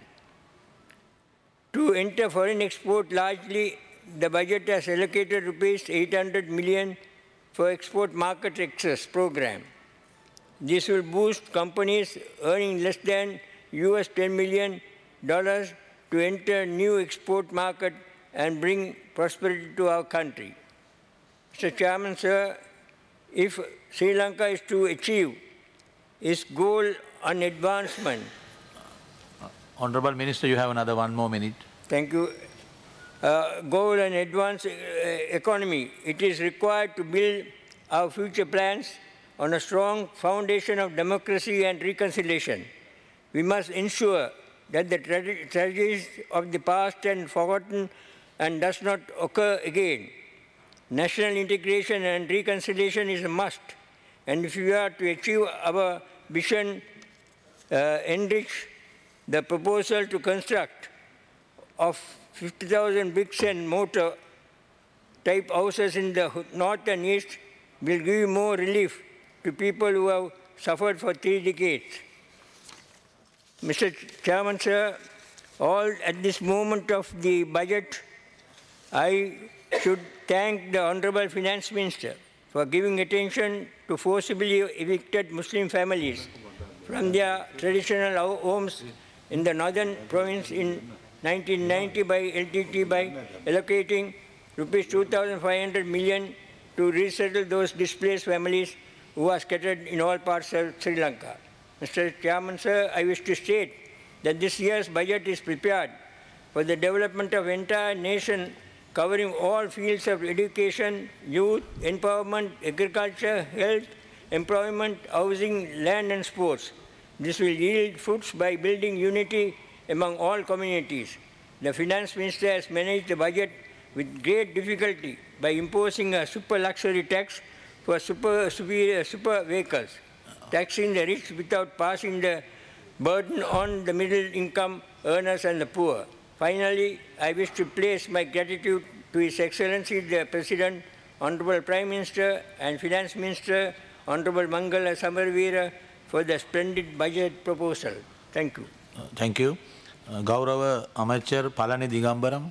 [SPEAKER 6] To enter foreign export largely, the budget has allocated rupees 800 million for export market access program. This will boost companies earning less than $10 million to enter new export market and bring prosperity to our country. Mr. Chairman, sir, if Sri Lanka is to achieve its goal on advancement.
[SPEAKER 5] Honorable Minister, you have another 1 more minute.
[SPEAKER 6] Thank you. goal and advance economy. It is required to build our future plans on a strong foundation of democracy and reconciliation. We must ensure that the tragedies of the past and forgotten and does not occur again. National integration and reconciliation is a must, and if we are to achieve our vision, enrich the proposal to construct of 50,000 bricks and mortar type houses in the north and east will give more relief to people who have suffered for 3 decades. Mr. Chairman, sir, all at this moment of the budget, I should thank the Honorable Finance Minister for giving attention to forcibly evicted Muslim families from their traditional homes in the northern province in 1990 by LTT by allocating rupees 2,500 million to resettle those displaced families who are scattered in all parts of Sri Lanka. Mr. Chairman, sir, I wish to state that this year's budget is prepared for the development of entire nation, covering all fields of education, youth, empowerment, agriculture, health, employment, housing, land and sports. This will yield fruits by building unity among all communities. The Finance Minister has managed the budget with great difficulty by imposing a super luxury tax for super vehicles, taxing the rich without passing the burden on the middle income earners and the poor. Finally, I wish to place my gratitude to His Excellency the President, Honorable Prime Minister and Finance Minister, Honorable Mangala Samarveera for the splendid budget proposal. Thank you.
[SPEAKER 5] Thank you. கௌரவ அமைச்சர் பழனி திகம்பரம்.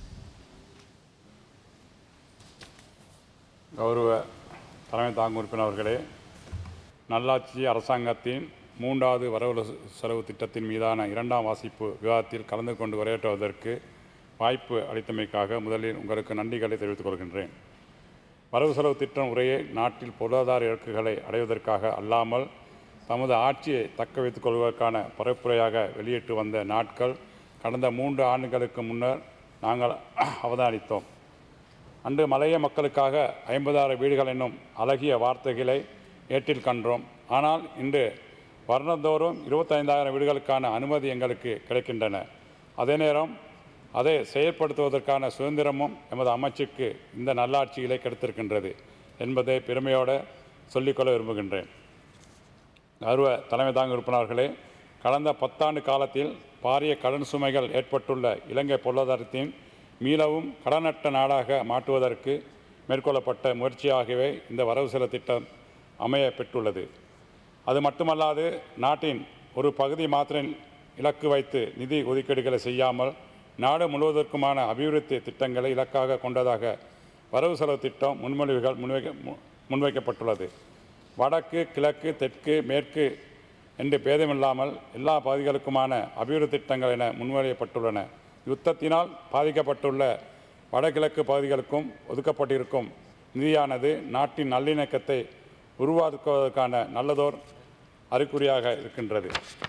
[SPEAKER 7] கௌரவ தலைமை தாங்கும் உறுப்பினர் அவர்களே, நல்லாட்சி அரசாங்கத்தின் 3வது வரவு செலவு திட்டத்தின் மீதான 2ஆம் வாசிப்பு விவாதத்தில் கலந்து கொண்டு உரையாற்றுவதற்கு வாய்ப்பு அளித்தமைக்காக முதலில் உங்களுக்கு நன்றிகளை தெரிவித்துக் கொள்கின்றேன். வரவு செலவு திட்டம் உரையை நாட்டில் பொருளாதார இலக்குகளை அடைவதற்காக அல்லாமல் தமது ஆட்சியை தக்க வைத்துக் கொள்வதற்கான பரப்புரையாக வெளியிட்டு வந்த நாட்கள் கடந்த 3 ஆண்டுகளுக்கு முன்னர் நாங்கள் அவதானித்தோம். அன்று மலைய மக்களுக்காக 56 வீடுகள் என்னும் அழகிய வார்த்தைகளை ஏற்றில் கண்டோம். ஆனால் இன்று வருடந்தோறும் 25,000 வீடுகளுக்கான அனுமதி எங்களுக்கு கிடைக்கின்றன. அதே நேரம் அதை செயற்படுத்துவதற்கான சுதந்திரமும் எமது அமைச்சுக்கு இந்த நல்லாட்சியிலே கிடைத்திருக்கின்றது என்பதை பெருமையோடு சொல்லிக்கொள்ள விரும்புகின்றேன். கௌரவ தலைமை தாங்கும் உறுப்பினர்களே, கடந்த 10 ஆண்டு காலத்தில் பாரிய கடன் சுமைகள் ஏற்பட்டுள்ள இலங்கை பொருளாதாரத்தின் மீளவும் கடனற்ற நாடாக மாற்றுவதற்கு மேற்கொள்ளப்பட்ட முயற்சியாகவே இந்த வரவு செலவு திட்டம் அமைய பெற்றுள்ளது. அது மட்டுமல்லாது நாட்டின் ஒரு பகுதி மாத்திரம் இலக்கு வைத்து நிதி ஒதுக்கீடுகளை செய்யாமல் நாடு முழுவதற்குமான அபிவிருத்தி திட்டங்களை இலக்காக கொண்டதாக வரவு செலவு திட்டம் முன்மொழிவுகள் முன்வைக்கப்பட்டுள்ளது. வடக்கு, கிழக்கு, தெற்கு, மேற்கு என்று பேதமில்லாமல் எல்லா பகுதிகளுக்குமான அபிவிருத்தி திட்டங்கள் என முன்மொழியப்பட்டுள்ளன. யுத்தத்தினால் பாதிக்கப்பட்டுள்ள வடகிழக்கு பகுதிகளுக்கும் ஒதுக்கப்பட்டிருக்கும் நிதியானது நாட்டின் நல்லிணக்கத்தை உருவாக்குவதற்கான நல்லதோர் அறிகுறியாக இருக்கின்றது.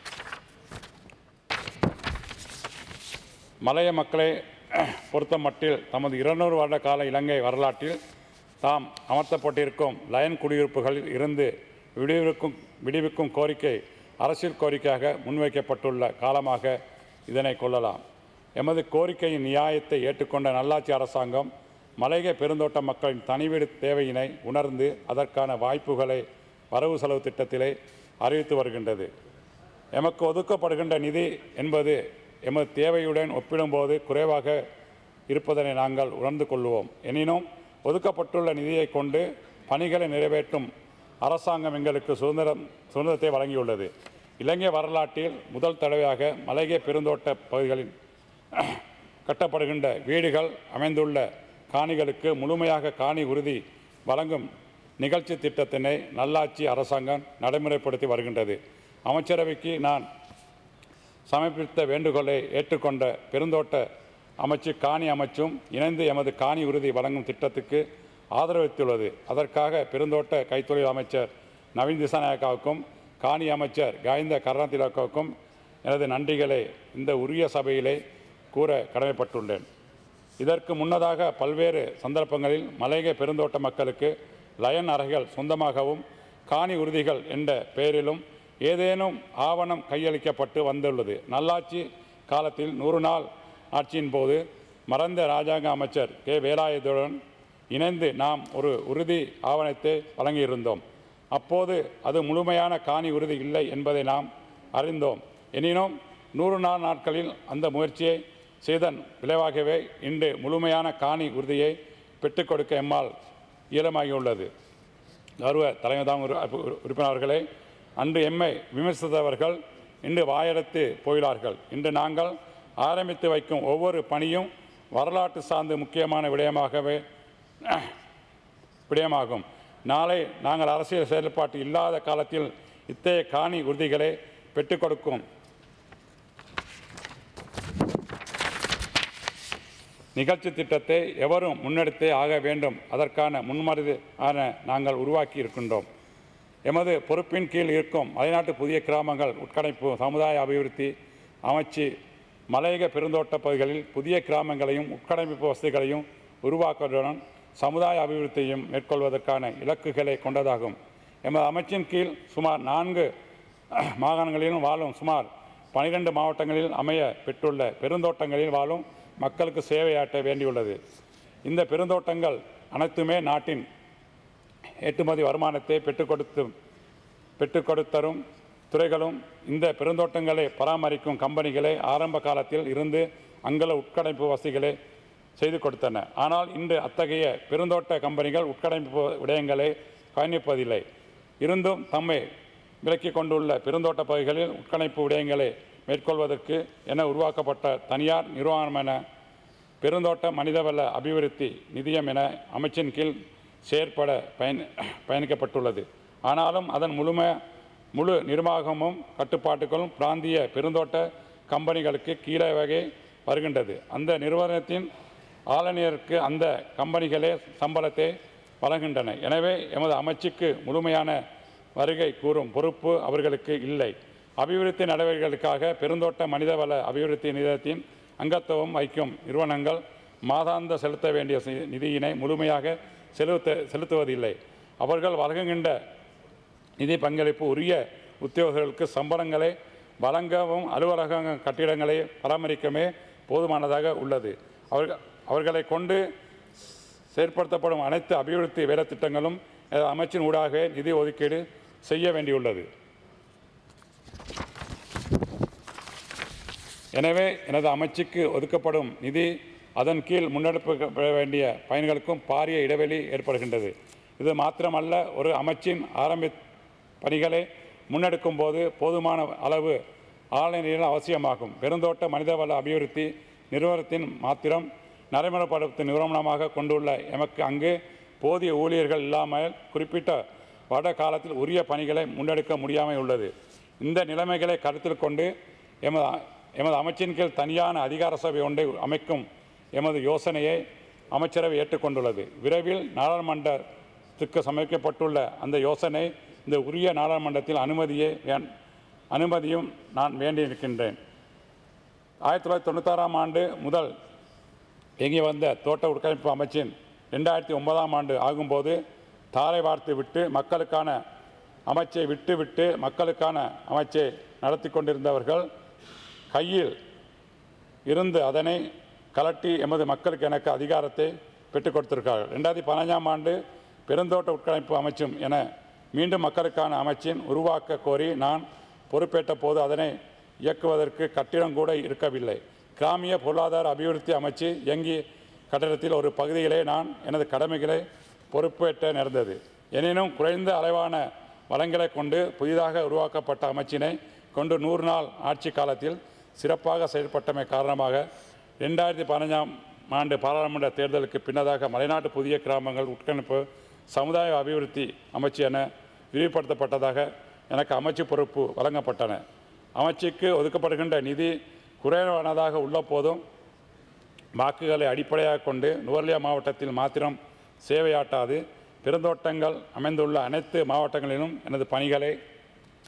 [SPEAKER 7] மலைய மக்களை பொறுத்த மட்டில் தமது 200 வருட கால இலங்கை வரலாற்றில் தாம் அமர்த்தப்பட்டிருக்கும் லயன் குடியிருப்புகளில் இருந்து விடுவிக்கும் கோரிக்கை அரசியல் கோரிக்கையாக முன்வைக்கப்பட்டுள்ள காலமாக இதனை கொள்ளலாம். எமது கோரிக்கையின் நியாயத்தை ஏற்றுக்கொண்ட நல்லாட்சி அரசாங்கம் மலையக பெருந்தோட்ட மக்களின் தனிவீடு தேவையினை உணர்ந்து அதற்கான வாய்ப்புகளை வரவு செலவு திட்டத்திலே அறிவித்து வருகின்றது. எமக்கு ஒதுக்கப்படுகின்ற நிதி என்பது எமது தேவையுடன் ஒப்பிடும்போது குறைவாக இருப்பதனை நாங்கள் உணர்ந்து கொள்வோம். எனினும் ஒதுக்கப்பட்டுள்ள நிதியை கொண்டு பணிகளை நிறைவேற்றும் அரசாங்கம் எங்களுக்கு சுதந்திரத்தை வழங்கியுள்ளது. இலங்கை வரலாற்றில் முதல் தடவையாக மலையக பெருந்தோட்ட பகுதிகளில் கட்டப்படுகின்ற வீடுகள் அமைந்துள்ள காணிகளுக்கு முழுமையாக காணி உறுதி வழங்கும் நிகழ்ச்சி திட்டத்தினை நல்லாட்சி அரசாங்கம் நடைமுறைப்படுத்தி வருகின்றது. அமைச்சரவைக்கு நான் சமர்ப்பித்த வேண்டுகோளை ஏற்றுக்கொண்ட பெருந்தோட்ட அமைச்சு காணி அமைச்சும் இணைந்து எமது காணி உறுதி வழங்கும் திட்டத்துக்கு ஆதரவளித்துள்ளது. அதற்காக பெருந்தோட்ட கைத்தொழில் அமைச்சர் நவீன் திசாநாயக்காவுக்கும் காணி அமைச்சர் காயிந்த கருணாதிலக்காவுக்கும் எனது நன்றிகளை இந்த உரிய சபையிலே கூற கடமைப்பட்டுள்ளேன். இதற்கு முன்னதாக பல்வேறு சந்தர்ப்பங்களில் மலையக பெருந்தோட்ட மக்களுக்கு லயன் அறைகள் சொந்தமாகவும் காணி உறுதிகள் என்ற பெயரிலும் ஏதேனும் ஆவணம் கையளிக்கப்பட்டு வந்துள்ளது. நல்லாட்சி காலத்தில் 100 நாள் ஆட்சியின் போது மறைந்த இராஜாங்க அமைச்சர் கே வேலாயுதனுடன் இணைந்து நாம் ஒரு உறுதி ஆவணத்தை வழங்கியிருந்தோம். அப்போது அது முழுமையான காணி உறுதி இல்லை என்பதை நாம் அறிந்தோம். எனினும் 100 நாட்களில் அந்த முயற்சியை செய்தன் விளைவாகவே இன்று முழுமையான காணி உறுதியை பெற்றுக் கொடுக்க எம்மால் இயலுமாகியுள்ளது. கௌரவ தலைமை உறுப்பினர்களே, அன்று எம்மை விமர்சித்தவர்கள் இன்று வாயெடுத்து போகிறார்கள். இன்று நாங்கள் ஆரம்பித்து வைக்கும் ஒவ்வொரு பணியும் வரலாற்று சார்ந்து முக்கியமான விடயமாகும். நாளை நாங்கள் அரசியல் செயல்பாட்டு இல்லாத காலத்தில் இத்தகைய காணி உறுதிகளை பெற்றுக் கொடுக்கும் நிகழ்ச்சி திட்டத்தை எவரும் முன்னெடுத்தே ஆக வேண்டும். அதற்கான முன்மருதான நாங்கள் உருவாக்கி இருக்கின்றோம். எமது பொறுப்பின் கீழ் இருக்கும் மலைநாட்டு புதிய கிராமங்கள் உட்கணைப்பு சமுதாய அபிவிருத்தி அமைச்சு மலையக பெருந்தோட்ட பகுதிகளில் புதிய கிராமங்களையும் உட்கட்டமைப்பு வசதிகளையும் உருவாக்குவதுடன் சமுதாய அபிவிருத்தியையும் மேற்கொள்வதற்கான இலக்குகளை கொண்டதாகும். எமது அமைச்சின் கீழ் சுமார் 4 மாகாணங்களிலும் வாழும் சுமார் 12 மாவட்டங்களில் அமைய பெற்றுள்ள பெருந்தோட்டங்களில் வாழும் மக்களுக்கு சேவையாற்ற வேண்டியுள்ளது. இந்த பெருந்தோட்டங்கள் அனைத்துமே நாட்டின் ஏற்றுமதி வருமானத்தை பெற்றுக் கொடுத்தரும் துறைகளும் இந்த பெருந்தோட்டங்களை பராமரிக்கும் கம்பெனிகளை ஆரம்ப காலத்தில் இருந்து அங்கல உட்கட்டமைப்பு வசதிகளை செய்து கொடுத்தன. ஆனால் இன்று அத்தகைய பெருந்தோட்ட கம்பெனிகள் உட்கட்டமைப்பு விடயங்களை பயணிப்பதில்லை. இருந்தும் தம்மை விலக்கிக் கொண்டுள்ள பெருந்தோட்ட பகுதிகளில் உட்கட்டமைப்பு விடயங்களை மேற்கொள்வதற்கு என உருவாக்கப்பட்ட தனியார் நிறுவனமான பெருந்தோட்ட மனிதவள அபிவிருத்தி நிதியம் என அமைச்சின் கீழ் செயற்பட பயணிக்கப்பட்டுள்ளது. ஆனாலும் அதன் முழு நிர்வாகமும் கட்டுப்பாட்டுகளும் பிராந்திய பெருந்தோட்ட கம்பெனிகளுக்கு கீழே வகை வருகின்றது. அந்த நிறுவனத்தின் ஆளுநருக்கு அந்த கம்பெனிகளே சம்பளத்தை வழங்குகின்றன. எனவே எமது அமைச்சுக்கு முழுமையான வருகை கூறும் பொறுப்பு அவர்களுக்கு இல்லை. அபிவிருத்தி நடவடிக்கைகளுக்காக பெருந்தோட்ட மனிதவள அபிவிருத்தி நிதியத்தின் அங்கத்துவம் வைக்கும் நிறுவனங்கள் மாதாந்த செலுத்த வேண்டிய நிதியினை முழுமையாக செலுத்துவதில்லை. அவர்கள் வழங்குகின்ற நிதி பங்களிப்பு உரிய உத்தியோகர்களுக்கு சம்பளங்களை வழங்கவும் அலுவலக கட்டிடங்களை பராமரிக்கவே போதுமானதாக உள்ளது. அவர்களை கொண்டு செயற்படுத்தப்படும் அனைத்து அபிவிருத்தி வேலைத்திட்டங்களும் அமைச்சின் ஊடாக நிதி ஒதுக்கீடு செய்ய வேண்டியுள்ளது. எனவே எனது அமைச்சுக்கு ஒதுக்கப்படும் நிதி அதன் கீழ் முன்னெடுக்கப்பட வேண்டிய பயன்களுக்கும் பாரிய இடைவெளி ஏற்படுகின்றது. இது மாத்திரமல்ல, ஒரு அமைச்சின் பணிகளை முன்னெடுக்கும் போது போதுமான அளவு ஆளுநர்கள் அவசியமாகும். பெருந்தோட்ட மனிதவள அபிவிருத்தி நிறுவனத்தின் மாத்திரம் நடைமுறைப்படுத்தும் நிறுவனமாக கொண்டுள்ள எமக்கு அங்கு போதிய ஊழியர்கள் இல்லாமல் குறிப்பிட்ட வட காலத்தில் உரிய பணிகளை முன்னெடுக்க முடியாமல் உள்ளது. இந்த நிலைமைகளை கருத்தில் கொண்டு எமது அமைச்சின் கீழ் தனியான அதிகார சபை ஒன்றை அமைக்கும் எமது யோசனையை அமைச்சரவை ஏற்றுக்கொண்டுள்ளது. விரைவில் நாடாளுமன்றத்துக்கு சமர்ப்பிக்கப்பட்டுள்ள அந்த யோசனை இந்த உரிய நாடாளுமன்றத்தில் அனுமதியும் நான் வேண்டியிருக்கின்றேன். 1996ஆம் ஆண்டு முதல் இயங்கி வந்த தோட்ட உட்கட்டமைப்பு அமைச்சின் 2009ஆம் ஆண்டு ஆகும்போது தாரை வார்த்து விட்டு மக்களுக்கான அமைச்சை விட்டு மக்களுக்கான அமைச்சை நடத்தி கொண்டிருந்தவர்கள் கையில் இருந்து அதனை கலட்டி எமது மக்களுக்கு எனக்கு அதிகாரத்தை பெற்றுக் கொடுத்திருக்கிறார்கள். 2015ஆம் ஆண்டு பெருந்தோட்ட உட்கட்டமைப்பு அமைச்சும் என மீண்டும் மக்களுக்கான அமைச்சின் உருவாக்க கோரி நான் பொறுப்பேற்ற போது அதனை இயக்குவதற்கு கட்டிடம் கூட இருக்கவில்லை. கிராமிய பொருளாதார அபிவிருத்தி அமைச்சு இயங்கிய கட்டடத்தில் ஒரு பகுதியிலே நான் எனது கடமைகளை பொறுப்பேற்ற நேர்ந்தது. எனினும் குறைந்த அளவான வளங்களை கொண்டு புதிதாக உருவாக்கப்பட்ட அமைச்சினை கொண்டு 100 நாள் ஆட்சி காலத்தில் சிறப்பாக செயல்பட்டமை காரணமாக 2015ஆம் ஆண்டு பாராளுமன்ற தேர்தலுக்கு பின்னதாக மலைநாட்டு புதிய கிராமங்கள் உட்கட்டமைப்பு சமுதாய அபிவிருத்தி அமைச்சு என விரிவுபடுத்தப்பட்டதாக எனக்கு அமைச்சு பொறுப்பு வழங்கப்பட்டன. அமைச்சுக்கு ஒதுக்கப்படுகின்ற நிதி குறைவானதாக உள்ள போதும் வாக்குகளை அடிப்படையாக கொண்டு நுவர்லியா மாவட்டத்தில் மாத்திரம் சேவையாட்டாது பெருந்தோட்டங்கள் அமைந்துள்ள அனைத்து மாவட்டங்களிலும் எனது பணிகளை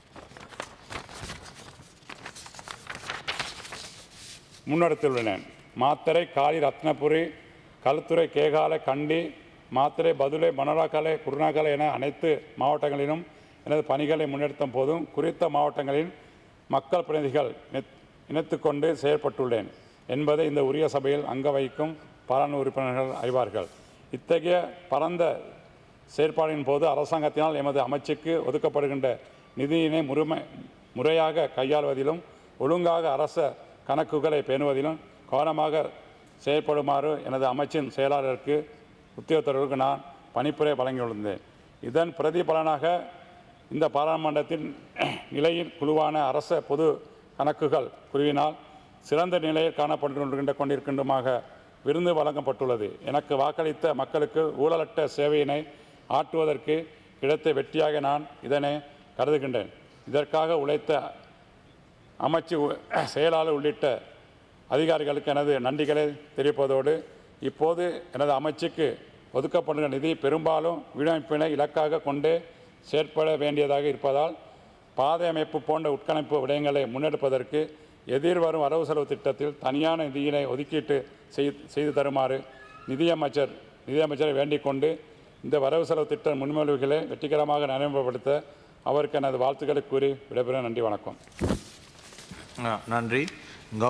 [SPEAKER 7] முன்னெடுத்துள்ளன. மாத்தரை காலி ரத்னபுரி களுத்துறை கேகாலை கண்டி மாத்தரை பதுளை மணராக்கலை குருணாக்கலை என அனைத்து மாவட்டங்களிலும் எனது பணிகளை முன்னெடுத்தும் போதும் குறித்த மாவட்டங்களின் மக்கள் பிரதிநிதிகள் இணைத்து கொண்டு செயற்பட்டுள்ளேன் என்பதை இந்த உரிய சபையில் அங்க வகிக்கும் பாராளுமன்ற உறுப்பினர்கள் அறிவார்கள். இத்தகைய பரந்த செயற்பாடின் போது அரசாங்கத்தினால் எமது அமைச்சுக்கு ஒதுக்கப்படுகின்ற நிதியினை முறையாக கையாள்வதிலும் ஒழுங்காக அரச கணக்குகளை பேணுவதிலும் கவனமாக செயல்படுமாறு எனது அமைச்சின் செயலாளருக்கு உத்தியோகத்தர்களுக்கு நான் பணிப்புரை வழங்கியுள்ளேன். இதன் பிரதிபலனாக இந்த பாராளுமன்றத்தின் நிலையில் குழுவான அரச பொது கணக்குகள் குழுவினால் சிறந்த நிலையில் கொண்டிருக்கின்றமாக விருது வழங்கப்பட்டுள்ளது. எனக்கு வாக்களித்த மக்களுக்கு ஊழலற்ற சேவையினை ஆற்றுவதற்கு கிடைத்த வெற்றியாக நான் இதனை கருதுகின்றேன். இதற்காக உழைத்த அமைச்சு செயலாளர் உள்ளிட்ட அதிகாரிகளுக்கு எனது நன்றிகளை தெரிவிப்பதோடு இப்போது எனது அமைச்சுக்கு ஒதுக்கப்படுகிற நிதி பெரும்பாலும் வீடமைப்பினை இலக்காக கொண்டே செயற்பட வேண்டியதாக இருப்பதால் பாதை அமைப்பு போன்ற உட்கணைப்பு விடயங்களை முன்னெடுப்பதற்கு எதிர்வரும் வரவு செலவு திட்டத்தில் தனியான நிதியினை ஒதுக்கீட்டு செய்து தருமாறு நிதியமைச்சரை வேண்டிக் கொண்டு இந்த வரவு செலவு திட்ட முன்மொழிவுகளை வெற்றிகரமாக நடைமுறைப்படுத்த அவருக்கு எனது வாழ்த்துக்களை கூறி விடைபெறும். நன்றி, வணக்கம்.
[SPEAKER 5] நன்றி.